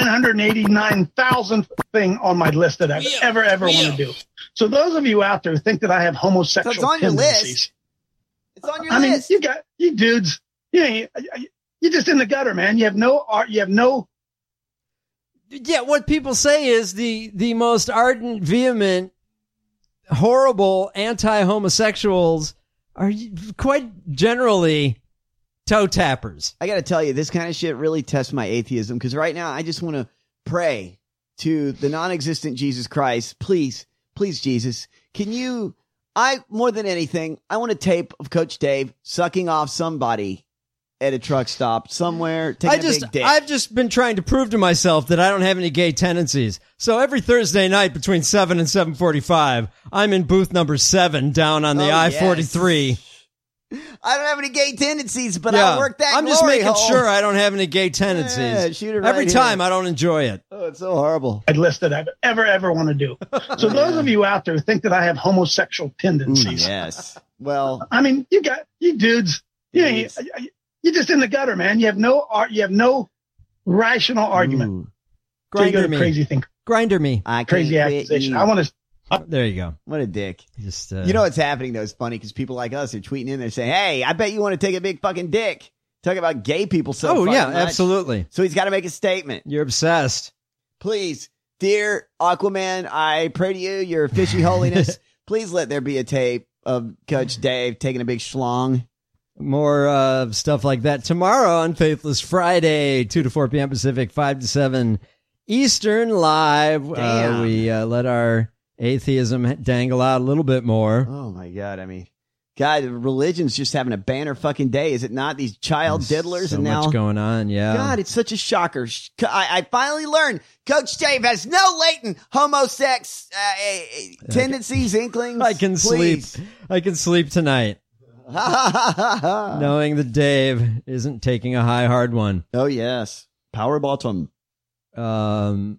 989,000th thing on my list that I'd ever want to do. So those of you out there who think that I have homosexual tendencies, it's on your list. I mean, you dudes, you're just in the gutter, man. You have no art. You have no. Yeah, what people say is the most ardent, vehement, horrible anti-homosexuals are quite generally toe tappers. I got to tell you, this kind of shit really tests my atheism because right now I just want to pray to the non-existent Jesus Christ. Please, Jesus, can you, more than anything, I want a tape of Coach Dave sucking off somebody at a truck stop somewhere. I've just been trying to prove to myself that I don't have any gay tendencies. So every Thursday night between 7 and 7:45, I'm in booth number 7 down on the I-43. Yes. I don't have any gay tendencies, but I'll work that. I'm just making sure I don't have any gay tendencies. Yeah, shoot it right every time I don't enjoy it. Oh, it's so horrible. I'd list that I'd ever want to do. So those of you out there who think that I have homosexual tendencies. Yes. Well, I mean, you dudes, you're just in the gutter, man. You have no art. You have no rational argument. Grinder me. Crazy thing. Grinder me. Crazy accusation. I want to. There you go. What a dick. Just you know what's happening though? It's funny because people like us are tweeting in there saying, "Hey, I bet you want to take a big fucking dick." Talk about gay people so yeah, much. absolutely. So he's got to make a statement. You're obsessed. Please, dear Aquaman, I pray to you, your fishy holiness, please let there be a tape of Coach Dave taking a big schlong. More stuff like that tomorrow on Faithless Friday, 2 to 4 p.m. Pacific, 5 to 7 Eastern live. We let our atheism dangle out a little bit more. Oh, my God. I mean, God, religion's just having a banner fucking day, is it not? These child diddlers so and now much going on, yeah. God, it's such a shocker. I finally learned Coach Dave has no latent homosex tendencies, inklings. I can sleep. I can sleep tonight. Knowing that Dave isn't taking a high hard one. Oh yes, power bottom. Oh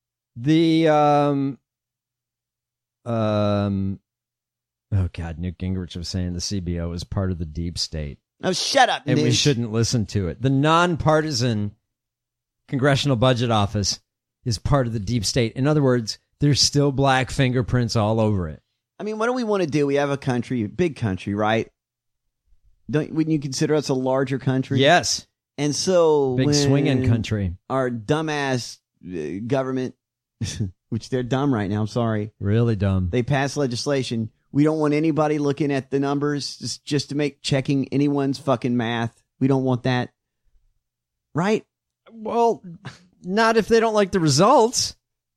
God, Newt Gingrich was saying the CBO is part of the deep state. Oh, shut up, and Newt. we shouldn't listen to it. The nonpartisan Congressional Budget Office is part of the deep state. In other words, there's still black fingerprints all over it. I mean, what do we want to do? We have a country, a big country, right? Wouldn't you consider us a larger country? Yes. And so big swinging country. Our dumbass government, which they're dumb right now, I'm sorry. Really dumb. They pass legislation. We don't want anybody looking at the numbers just to make checking anyone's fucking math. We don't want that. Right? Well, not if they don't like the results.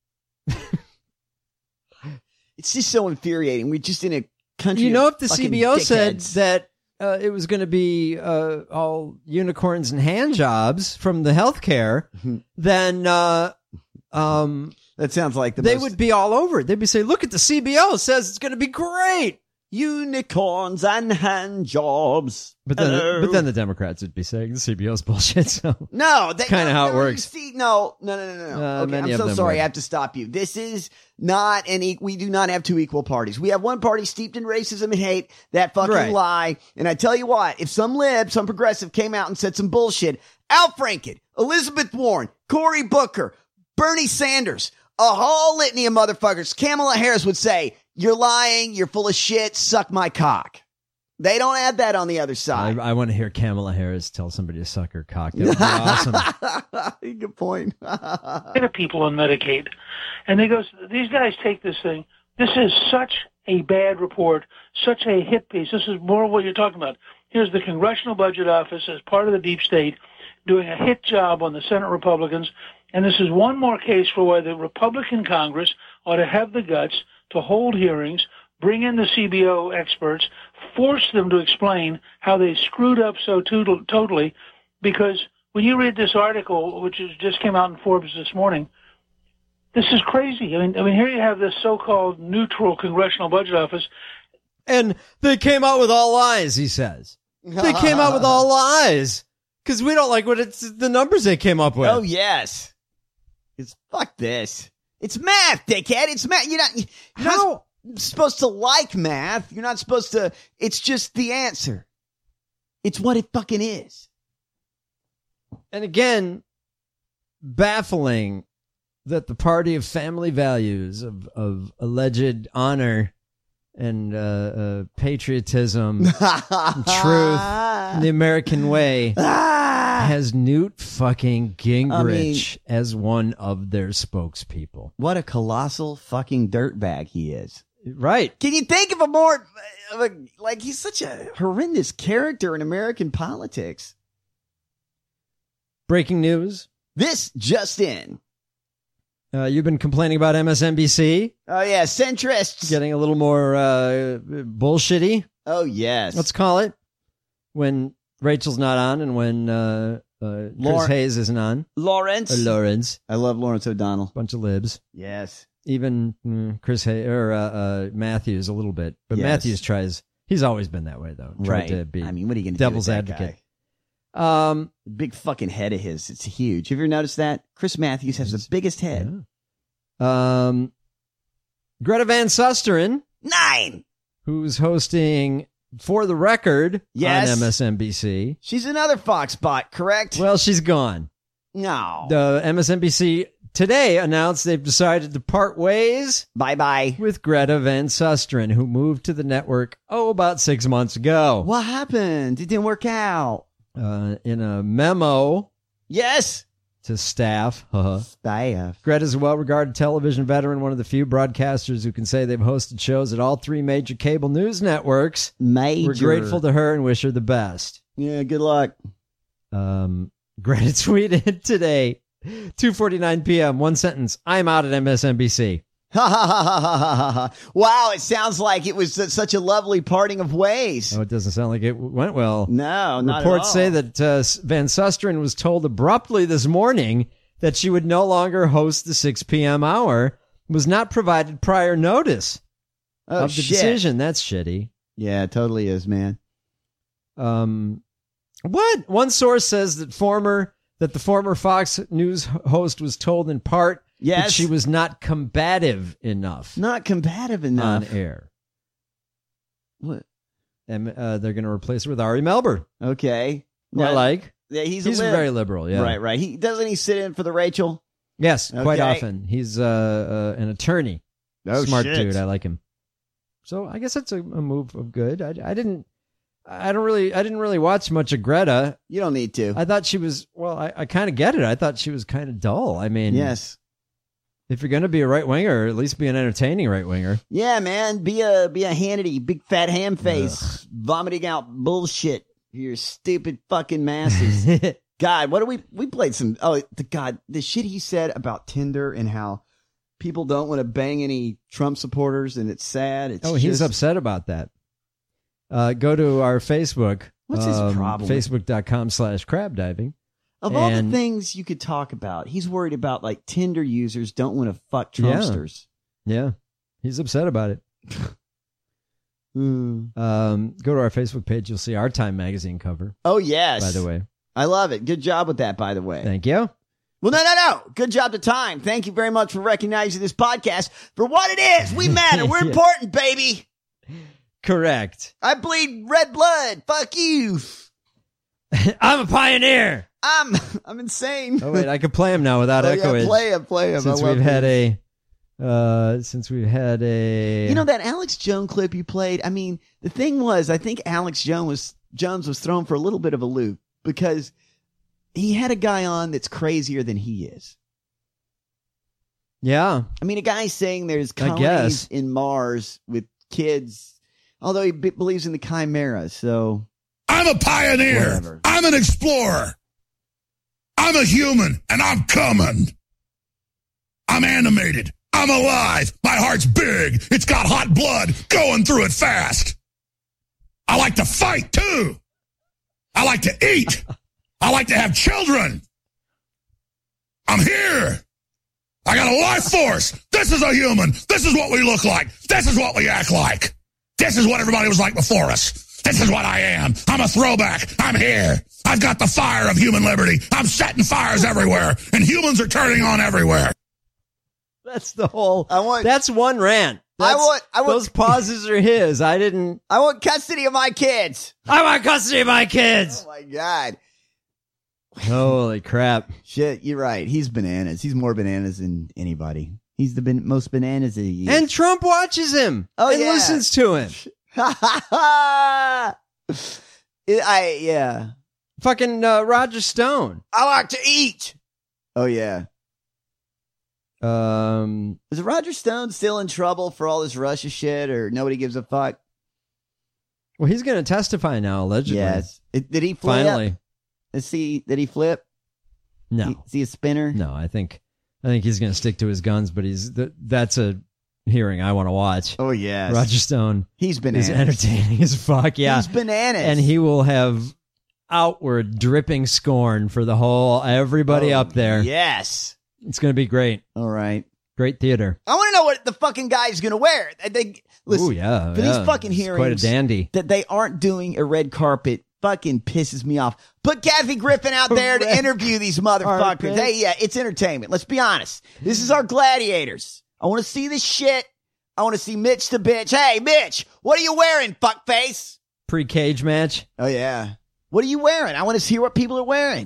It's just so infuriating. We're just in a country. You know, if the fucking CBO said dickheads. that it was going to be all unicorns and hand jobs from the healthcare, then that sounds like they would be all over it. They'd be saying, "Look at the CBO says it's going to be great, unicorns and hand jobs." But then the Democrats would be saying the CBO's bullshit. So no, that's kind of how it works. See, no. Okay, I'm so sorry. I have to stop you. This is not we do not have two equal parties. We have one party steeped in racism and hate, that fucking lie. And I tell you what, if some progressive came out and said some bullshit, Al Franken, Elizabeth Warren, Cory Booker, Bernie Sanders, a whole litany of motherfuckers, Kamala Harris would say, "You're lying, you're full of shit, suck my cock." They don't add that on the other side. I want to hear Kamala Harris tell somebody to suck her cock. That would be awesome. Good point. People on Medicaid. And they goes, these guys take this thing. This is such a bad report, such a hit piece. This is more of what you're talking about. Here's the Congressional Budget Office as part of the deep state doing a hit job on the Senate Republicans. And this is one more case for why the Republican Congress ought to have the guts to hold hearings, bring in the CBO experts, force them to explain how they screwed up so totally. Because when you read this article, which just came out in Forbes this morning, this is crazy. I mean, here you have this so-called neutral Congressional Budget Office. And they came out with all lies, he says. They came out with all lies. Because we don't like the numbers they came up with. Oh, yes. It's fuck this. It's math, dickhead. It's math. You're not supposed to like math. You're not supposed to. It's just the answer. It's what it fucking is. And again, baffling that the party of family values, of alleged honor and patriotism, and truth, and the American way, has Newt fucking Gingrich as one of their spokespeople. What a colossal fucking dirtbag he is. Right. Can you think of a more, he's such a horrendous character in American politics. Breaking news. This just in. You've been complaining about MSNBC. Oh, yeah, centrists. Getting a little more bullshitty. Oh, yes. Let's call it. When Rachel's not on and when Chris Hayes isn't on. Lawrence. I love Lawrence O'Donnell. Bunch of libs. Yes. Even Chris Hayes or Matthews a little bit. But yes. Matthews tries. He's always been that way, though. Tried to be what are you going to do? Devil's advocate. Big fucking head of his. It's huge. Have you ever noticed that? Chris Matthews has the biggest head. Yeah. Greta Van Susteren. 9. Who's hosting For the Record on MSNBC. She's another Fox bot, correct? Well, she's gone. No. The MSNBC today announced they've decided to part ways. Bye-bye. With Greta Van Susteren, who moved to the network, about 6 months ago. What happened? It didn't work out. In a memo. Yes. To staff. Staff. Greta's a well-regarded television veteran, one of the few broadcasters who can say they've hosted shows at all 3 major cable news networks. We're grateful to her and wish her the best. Yeah, good luck. Greta tweeted today, 2:49 p.m., one sentence, I'm out at MSNBC. Wow, it sounds like it was such a lovely parting of ways. Oh, it doesn't sound like it went well. No, not at Reports all. say that Van Susteren was told abruptly this morning that she would no longer host the 6 p.m. hour, was not provided prior notice of the decision. That's shitty. Yeah, it totally is, man. What? One source says that the former Fox News host was told in part that she was not combative enough. Not combative enough. On air. What? And they're going to replace her with Ari Melber. Okay. I like. Yeah, he's very liberal. Yeah. Right. Doesn't he sit in for the Rachel? Yes, quite often. He's an attorney. Oh, smart shit. dude. I like him. So I guess that's a move of good. I didn't really watch much of Greta. You don't need to. I thought she was, well, I kind of get it. I thought she was kind of dull. I mean, yes. If you're going to be a right winger, at least be an entertaining right winger. Yeah, man. Be a Hannity, big fat ham face, vomiting out bullshit for your stupid fucking masses. God, what do we played some? Oh, the shit he said about Tinder and how people don't want to bang any Trump supporters, and it's sad. He's upset about that. Go to our Facebook. What's his problem? Facebook.com/crabdiving. Of all the things you could talk about, he's worried about like Tinder users don't want to fuck Trumpsters. Yeah. He's upset about it. Go to our Facebook page. You'll see our Time magazine cover. Oh, yes. By the way. I love it. Good job with that, by the way. Thank you. Well, no. Good job to Time. Thank you very much for recognizing this podcast for what it is. We matter. We're important, baby. Correct. I bleed red blood. Fuck you. I'm a pioneer. I'm insane. Oh wait, I could play him now without echoing. Yeah, play him. Since we've had a, you know, that Alex Jones clip you played. I mean, the thing was, I think Alex Jones was thrown for a little bit of a loop because he had a guy on that's crazier than he is. Yeah, I mean, a guy saying there's colonies in Mars with kids, although he believes in the chimera. So I'm a pioneer. Whatever. I'm an explorer. I'm a human, and I'm coming. I'm animated. I'm alive. My heart's big. It's got hot blood going through it fast. I like to fight, too. I like to eat. I like to have children. I'm here. I got a life force. This is a human. This is what we look like. This is what we act like. This is what everybody was like before us. This is what I am. I'm a throwback. I'm here. I've got the fire of human liberty. I'm setting fires everywhere, and humans are turning on everywhere. That's the whole. That's one rant. I want those pauses are his. I want custody of my kids. I want custody of my kids. Oh my God. Holy crap. Shit, you're right. He's bananas. He's more bananas than anybody. He's the most bananas that he is. And Trump watches him. Oh, and yeah. listens to him. Yeah. Fucking Roger Stone. I like to eat. Oh, yeah. Is Roger Stone still in trouble for all this Russia shit, or nobody gives a fuck? Well, he's going to testify now, allegedly. Yes. Did he flip? Finally. Did he flip? No. Is he a spinner? No, I think he's going to stick to his guns, but that's a hearing I want to watch. Oh, yes. Roger Stone. He's bananas. He's entertaining as fuck, yeah. He's bananas. And he will have outward dripping scorn for everybody up there. Yes. It's going to be great. All right. Great theater. I want to know what the fucking guy's going to wear. Listen, ooh, yeah. For these fucking hearings, quite a dandy. That they aren't doing a red carpet fucking pisses me off. Put Kathy Griffin out there to interview these motherfuckers. Carpet. Hey, yeah, it's entertainment. Let's be honest. This is our gladiators. I want to see this shit. I want to see Mitch the bitch. Hey, Mitch, what are you wearing, fuckface? Pre-cage match. Oh, yeah. What are you wearing? I want to hear what people are wearing.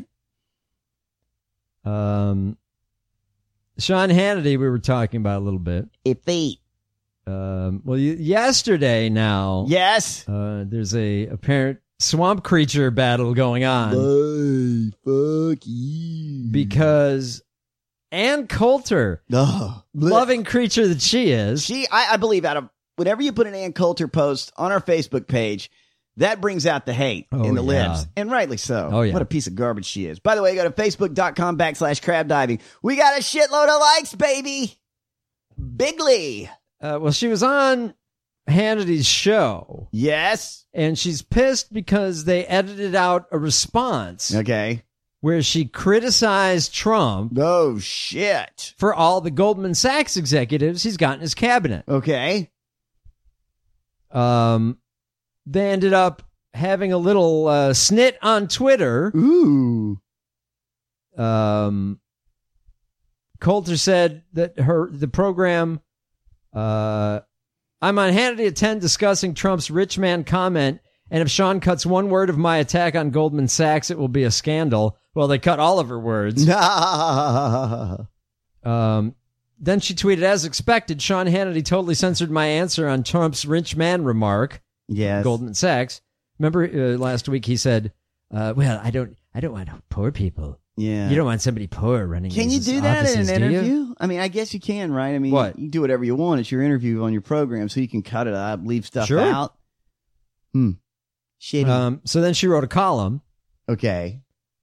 Sean Hannity, we were talking about a little bit. Yesterday now. Yes. There's a apparent swamp creature battle going on. Hey, fuck you. Because Ann Coulter, loving creature that she is. I believe out of whenever you put an Ann Coulter post on our Facebook page, that brings out the hate in the libs. And rightly so. Oh, yeah. What a piece of garbage she is. By the way, go to facebook.com/crab diving. We got a shitload of likes, baby. Bigly. Well, she was on Hannity's show. Yes. And she's pissed because they edited out a response. Okay. Where she criticized Trump. Oh, shit. For all the Goldman Sachs executives he's got in his cabinet. Okay. They ended up having a little snit on Twitter. Ooh. Coulter said that the program, I'm on Hannity at 10 discussing Trump's rich man comment, and if Sean cuts one word of my attack on Goldman Sachs, it will be a scandal. Well, they cut all of her words. Then she tweeted, as expected, Sean Hannity totally censored my answer on Trump's rich man remark. Yes. Goldman Sachs. Remember last week he said, well, I don't want poor people. Yeah. You don't want somebody poor running. Can you do that in an interview? I mean, I guess you can, right? I mean, what? You can do whatever you want. It's your interview on your program, so you can cut it up, leave stuff Sure. out. Shitty. So then she wrote a column. Okay.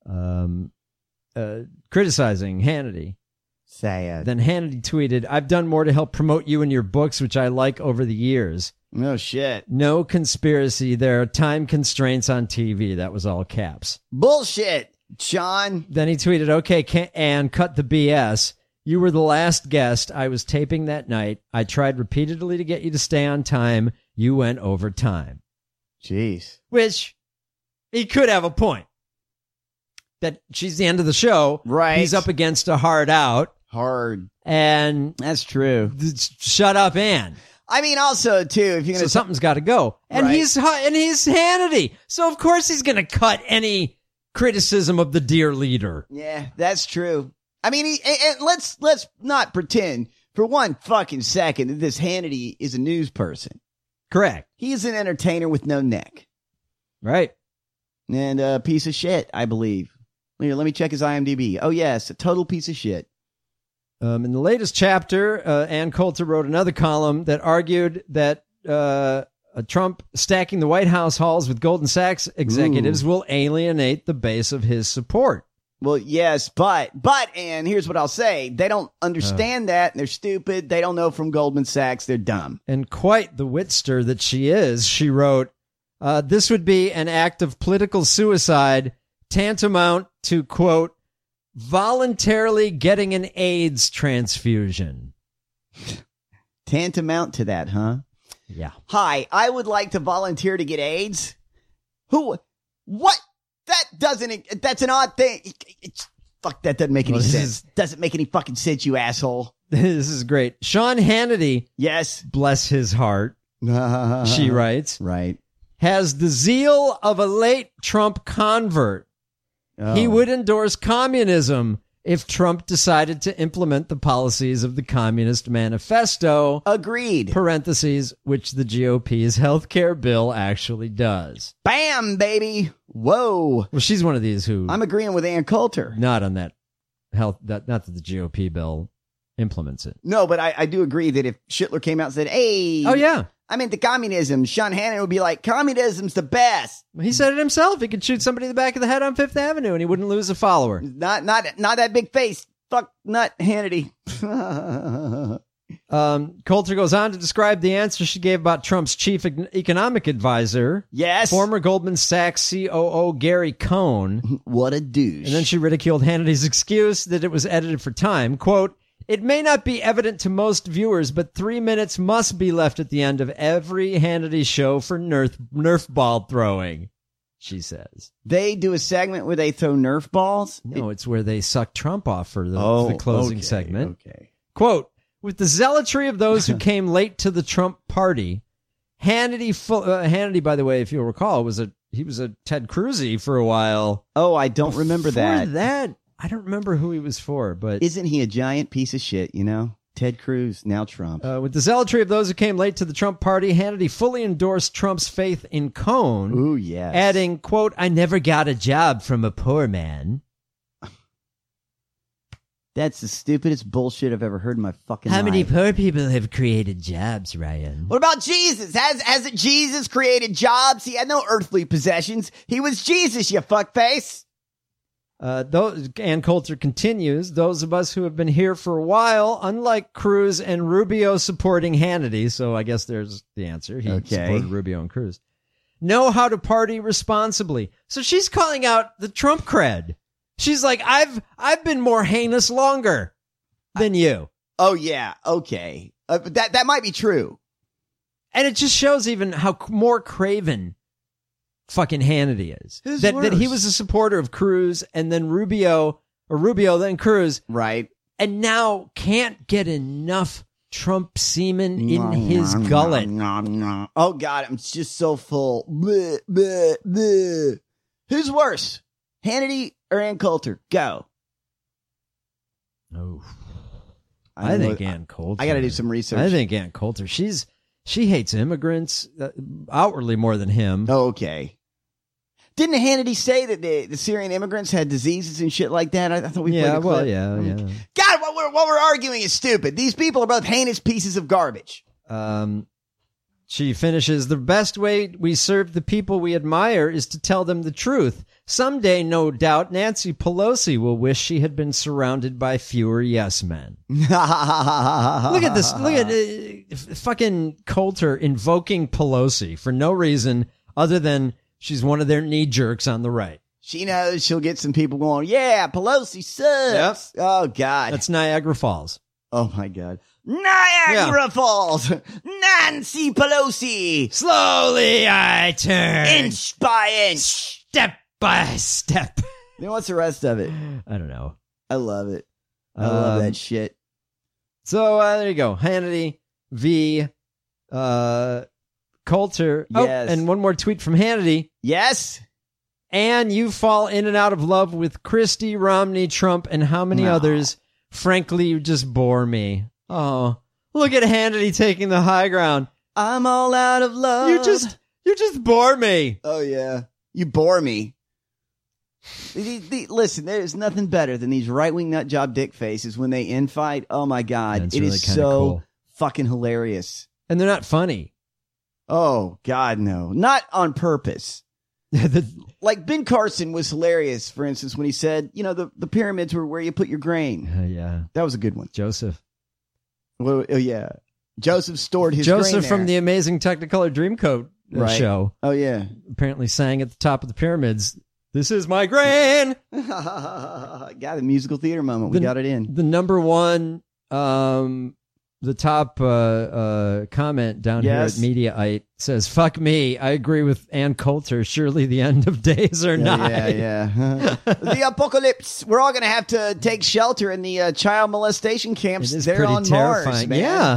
Criticizing Hannity. Sad. Then Hannity tweeted, I've done more to help promote you and your books, which I like over the years. No shit. No conspiracy. There are time constraints on TV. That was all caps. Bullshit, Sean. Then he tweeted, okay, and cut the BS. You were the last guest. I was taping that night. I tried repeatedly to get you to stay on time. You went over time. Jeez. Which he could have a point. That she's the end of the show. Right. He's up against a hard out. Hard. And that's true. Shut up, Ann. I mean, also too, if you're gonna something's got to go, and Right. he's Hannity, so of course he's going to cut any criticism of the dear leader. Yeah, that's true. I mean, and let's not pretend for one fucking second that this Hannity is a news person. Correct. He's an entertainer with no neck. Right. And a piece of shit, I believe. Here, let me check his IMDb. Oh yes, a total piece of shit. In the latest chapter, Ann Coulter wrote another column that argued that Trump stacking the White House halls with Goldman Sachs executives will alienate the base of his support. Well, yes, but, and here's what I'll say. They don't understand that. They're stupid. They don't know from Goldman Sachs. They're dumb. And quite the witster that she is, she wrote, this would be an act of political suicide tantamount to, quote, voluntarily getting an AIDS transfusion. Tantamount to that, huh? Yeah. Hi, I would like to volunteer to get AIDS. Who? What? That's an odd thing. Fuck, that doesn't make any sense. Doesn't make any fucking sense, you asshole. This is great. Sean Hannity. Yes. Bless his heart. She writes. Right. Has the zeal of a late Trump convert. Oh. He would endorse communism if Trump decided to implement the policies of the Communist Manifesto. Agreed. Parentheses, which the GOP's healthcare bill actually does. Bam, baby. Whoa. Well, she's one of these who... I'm agreeing with Ann Coulter. Not on that health... not that the GOP bill implements it. No, but I do agree that if Schittler came out and said, hey... Oh, yeah. I'm into communism. Sean Hannity would be like, communism's the best. He said it himself. He could shoot somebody in the back of the head on Fifth Avenue and he wouldn't lose a follower. Not that big face. Fuck nut Hannity. Coulter goes on to describe the answer she gave about Trump's chief economic advisor. Yes. Former Goldman Sachs COO Gary Cohn. What a douche. And then she ridiculed Hannity's excuse that it was edited for time. Quote, it may not be evident to most viewers, but 3 minutes must be left at the end of every Hannity show for Nerf ball throwing, she says. They do a segment where they throw Nerf balls? No, it's where they suck Trump off for the closing segment. Okay. Quote, with the zealotry of those who came late to the Trump party, Hannity, by the way, if you'll recall, he was a Ted Cruz-y for a while. Oh, I don't remember that. Before that, I don't remember who he was for, but... Isn't he a giant piece of shit, you know? Ted Cruz, now Trump. With the zealotry of those who came late to the Trump party, Hannity fully endorsed Trump's faith in Cohn. Ooh, yes. Adding, quote, "I never got a job from a poor man." That's the stupidest bullshit I've ever heard in my fucking life. How many poor people have created jobs, Ryan? What about Jesus? Has Jesus created jobs? He had no earthly possessions. He was Jesus, you fuckface. Ann Coulter continues, those of us who have been here for a while, unlike Cruz and Rubio supporting Hannity, so I guess there's the answer. He supported Rubio and Cruz. Know how to party responsibly. So she's calling out the Trump cred. She's like, I've been more heinous longer than you. Oh, yeah. Okay. That might be true. And it just shows even how more craven fucking Hannity is. That he was a supporter of Cruz and then Rubio, then Cruz. Right. And now can't get enough Trump semen in his gullet. Oh, God. I'm just so full. Bleh, bleh, bleh. Who's worse? Hannity or Ann Coulter? Go. Oh, I think Ann Coulter. I got to do some research. I think Ann Coulter. She hates immigrants outwardly more than him. Okay. Didn't Hannity say that the Syrian immigrants had diseases and shit like that? I thought we played a clip. Yeah. God, what we're arguing is stupid. These people are both heinous pieces of garbage. She finishes, the best way we serve the people we admire is to tell them the truth. Someday, no doubt, Nancy Pelosi will wish she had been surrounded by fewer yes men. Look at this. Look at fucking Coulter invoking Pelosi for no reason other than she's one of their knee jerks on the right. She knows she'll get some people going, yeah, Pelosi sucks. Yep. Oh, God. That's Niagara Falls. Oh, my God. Niagara Falls. Nancy Pelosi. Slowly I turn. Inch by inch. Step by step. Then what's the rest of it? I don't know. I love it. I love that shit. So there you go. Hannity v. Coulter. Yes. Oh, and one more tweet from Hannity. Yes. And you fall in and out of love with Christie, Romney, Trump, and how many others? Frankly, you just bore me. Oh, look at Hannity taking the high ground. I'm all out of love. You just bore me. Oh, yeah. You bore me. Listen, there's nothing better than these right-wing nut job dick faces when they infight. Oh, my God. It is so fucking hilarious. And they're not funny. Oh, God, no. Not on purpose. Like Ben Carson was hilarious, for instance, when he said, the pyramids were where you put your grain. Yeah. That was a good one. Joseph. Well, yeah. Joseph stored his grain there. Joseph from the Amazing Technicolor Dreamcoat show. Oh, yeah. Apparently sang at the top of the pyramids, "This is my grain." Got a musical theater moment. We got it in. The number one, the top comment down here at Mediaite says, "Fuck me. I agree with Ann Coulter. Surely the end of days are nigh." Yeah. The apocalypse. We're all going to have to take shelter in the child molestation camps there on terrifying. Mars, man. Yeah.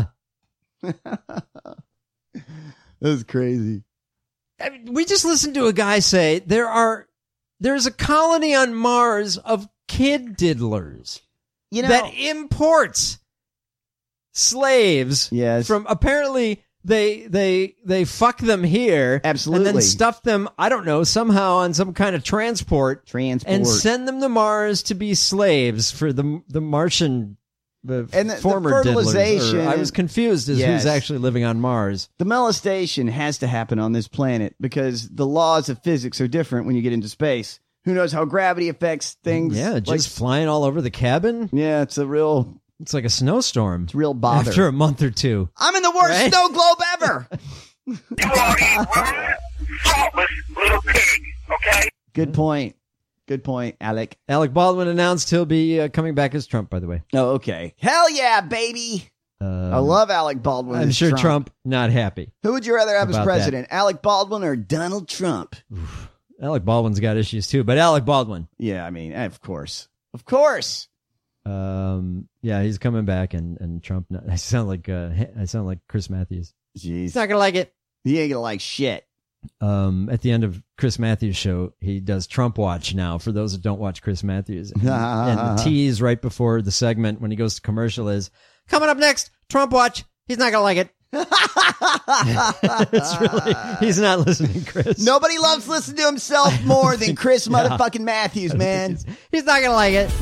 That was crazy. I mean, we just listened to a guy say there's a colony on Mars of kid diddlers that imports slaves from apparently they fuck them here. Absolutely. And then stuff them, I don't know, somehow on some kind of transport. And send them to Mars to be slaves for the Martian former fertilization. I was confused as who's actually living on Mars. The molestation has to happen on this planet because the laws of physics are different when you get into space. Who knows how gravity affects things? Yeah, just flying all over the cabin. Yeah, it's like a snowstorm. It's real bother. After a month or two. I'm in the worst snow globe ever. Little pig, okay? Good point, Alec. Alec Baldwin announced he'll be coming back as Trump, by the way. Oh, okay. Hell yeah, baby. I love Alec Baldwin. I'm sure Trump not happy. Who would you rather have as president, Alec Baldwin or Donald Trump? Alec Baldwin's got issues too, but Alec Baldwin. Yeah, I mean, of course. Of course. Yeah, he's coming back, and Trump. I sound like Chris Matthews. Jeez, he's not gonna like it. He ain't gonna like shit. At the end of Chris Matthews' show, he does Trump Watch now for those that don't watch Chris Matthews. And the tease right before the segment when he goes to commercial is, coming up next, Trump Watch. He's not going to like it. It's really, he's not listening, Chris. Nobody loves listening to himself more than Chris motherfucking Matthews, man. He's not going to like it.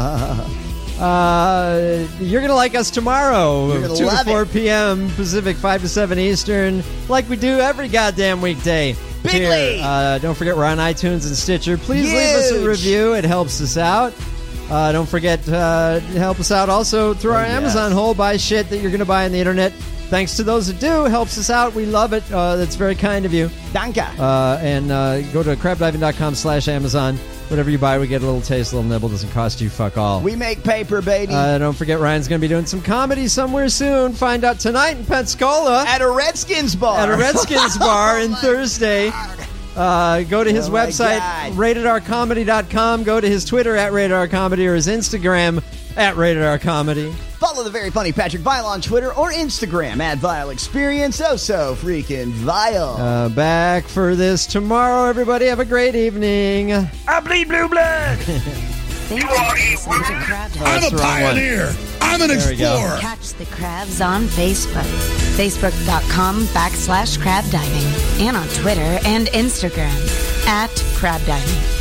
You're going to like us tomorrow, 2 to 4 p.m. Pacific, 5 to 7 Eastern, like we do every goddamn weekday. Bigly! Don't forget, we're on iTunes and Stitcher. Please leave us a review. It helps us out. Don't forget to help us out also through our Amazon hole. Buy shit that you're going to buy on the internet. Thanks to those that do. Helps us out. We love it. That's very kind of you. Danke. And go to crabdiving.com/Amazon. Whatever you buy, we get a little taste, a little nibble. Doesn't cost you fuck all. We make paper, baby. Don't forget, Ryan's going to be doing some comedy somewhere soon. Find out tonight in Pensacola. At a Redskins bar. At a Redskins bar on Thursday. Go to his website, ratedrcomedy.com. Go to his Twitter at ratedrcomedy or his Instagram at ratedrcomedy. Follow the very funny Patrick Vile on Twitter or Instagram at Vile Experience. Oh, so freaking vile. Back for this tomorrow, everybody. Have a great evening. I bleed blue blood. Thank you for listening to Crab Diving. I'm a pioneer. I'm an explorer. Catch the crabs on Facebook. Facebook.com/crab diving. And on Twitter and Instagram at crab diving.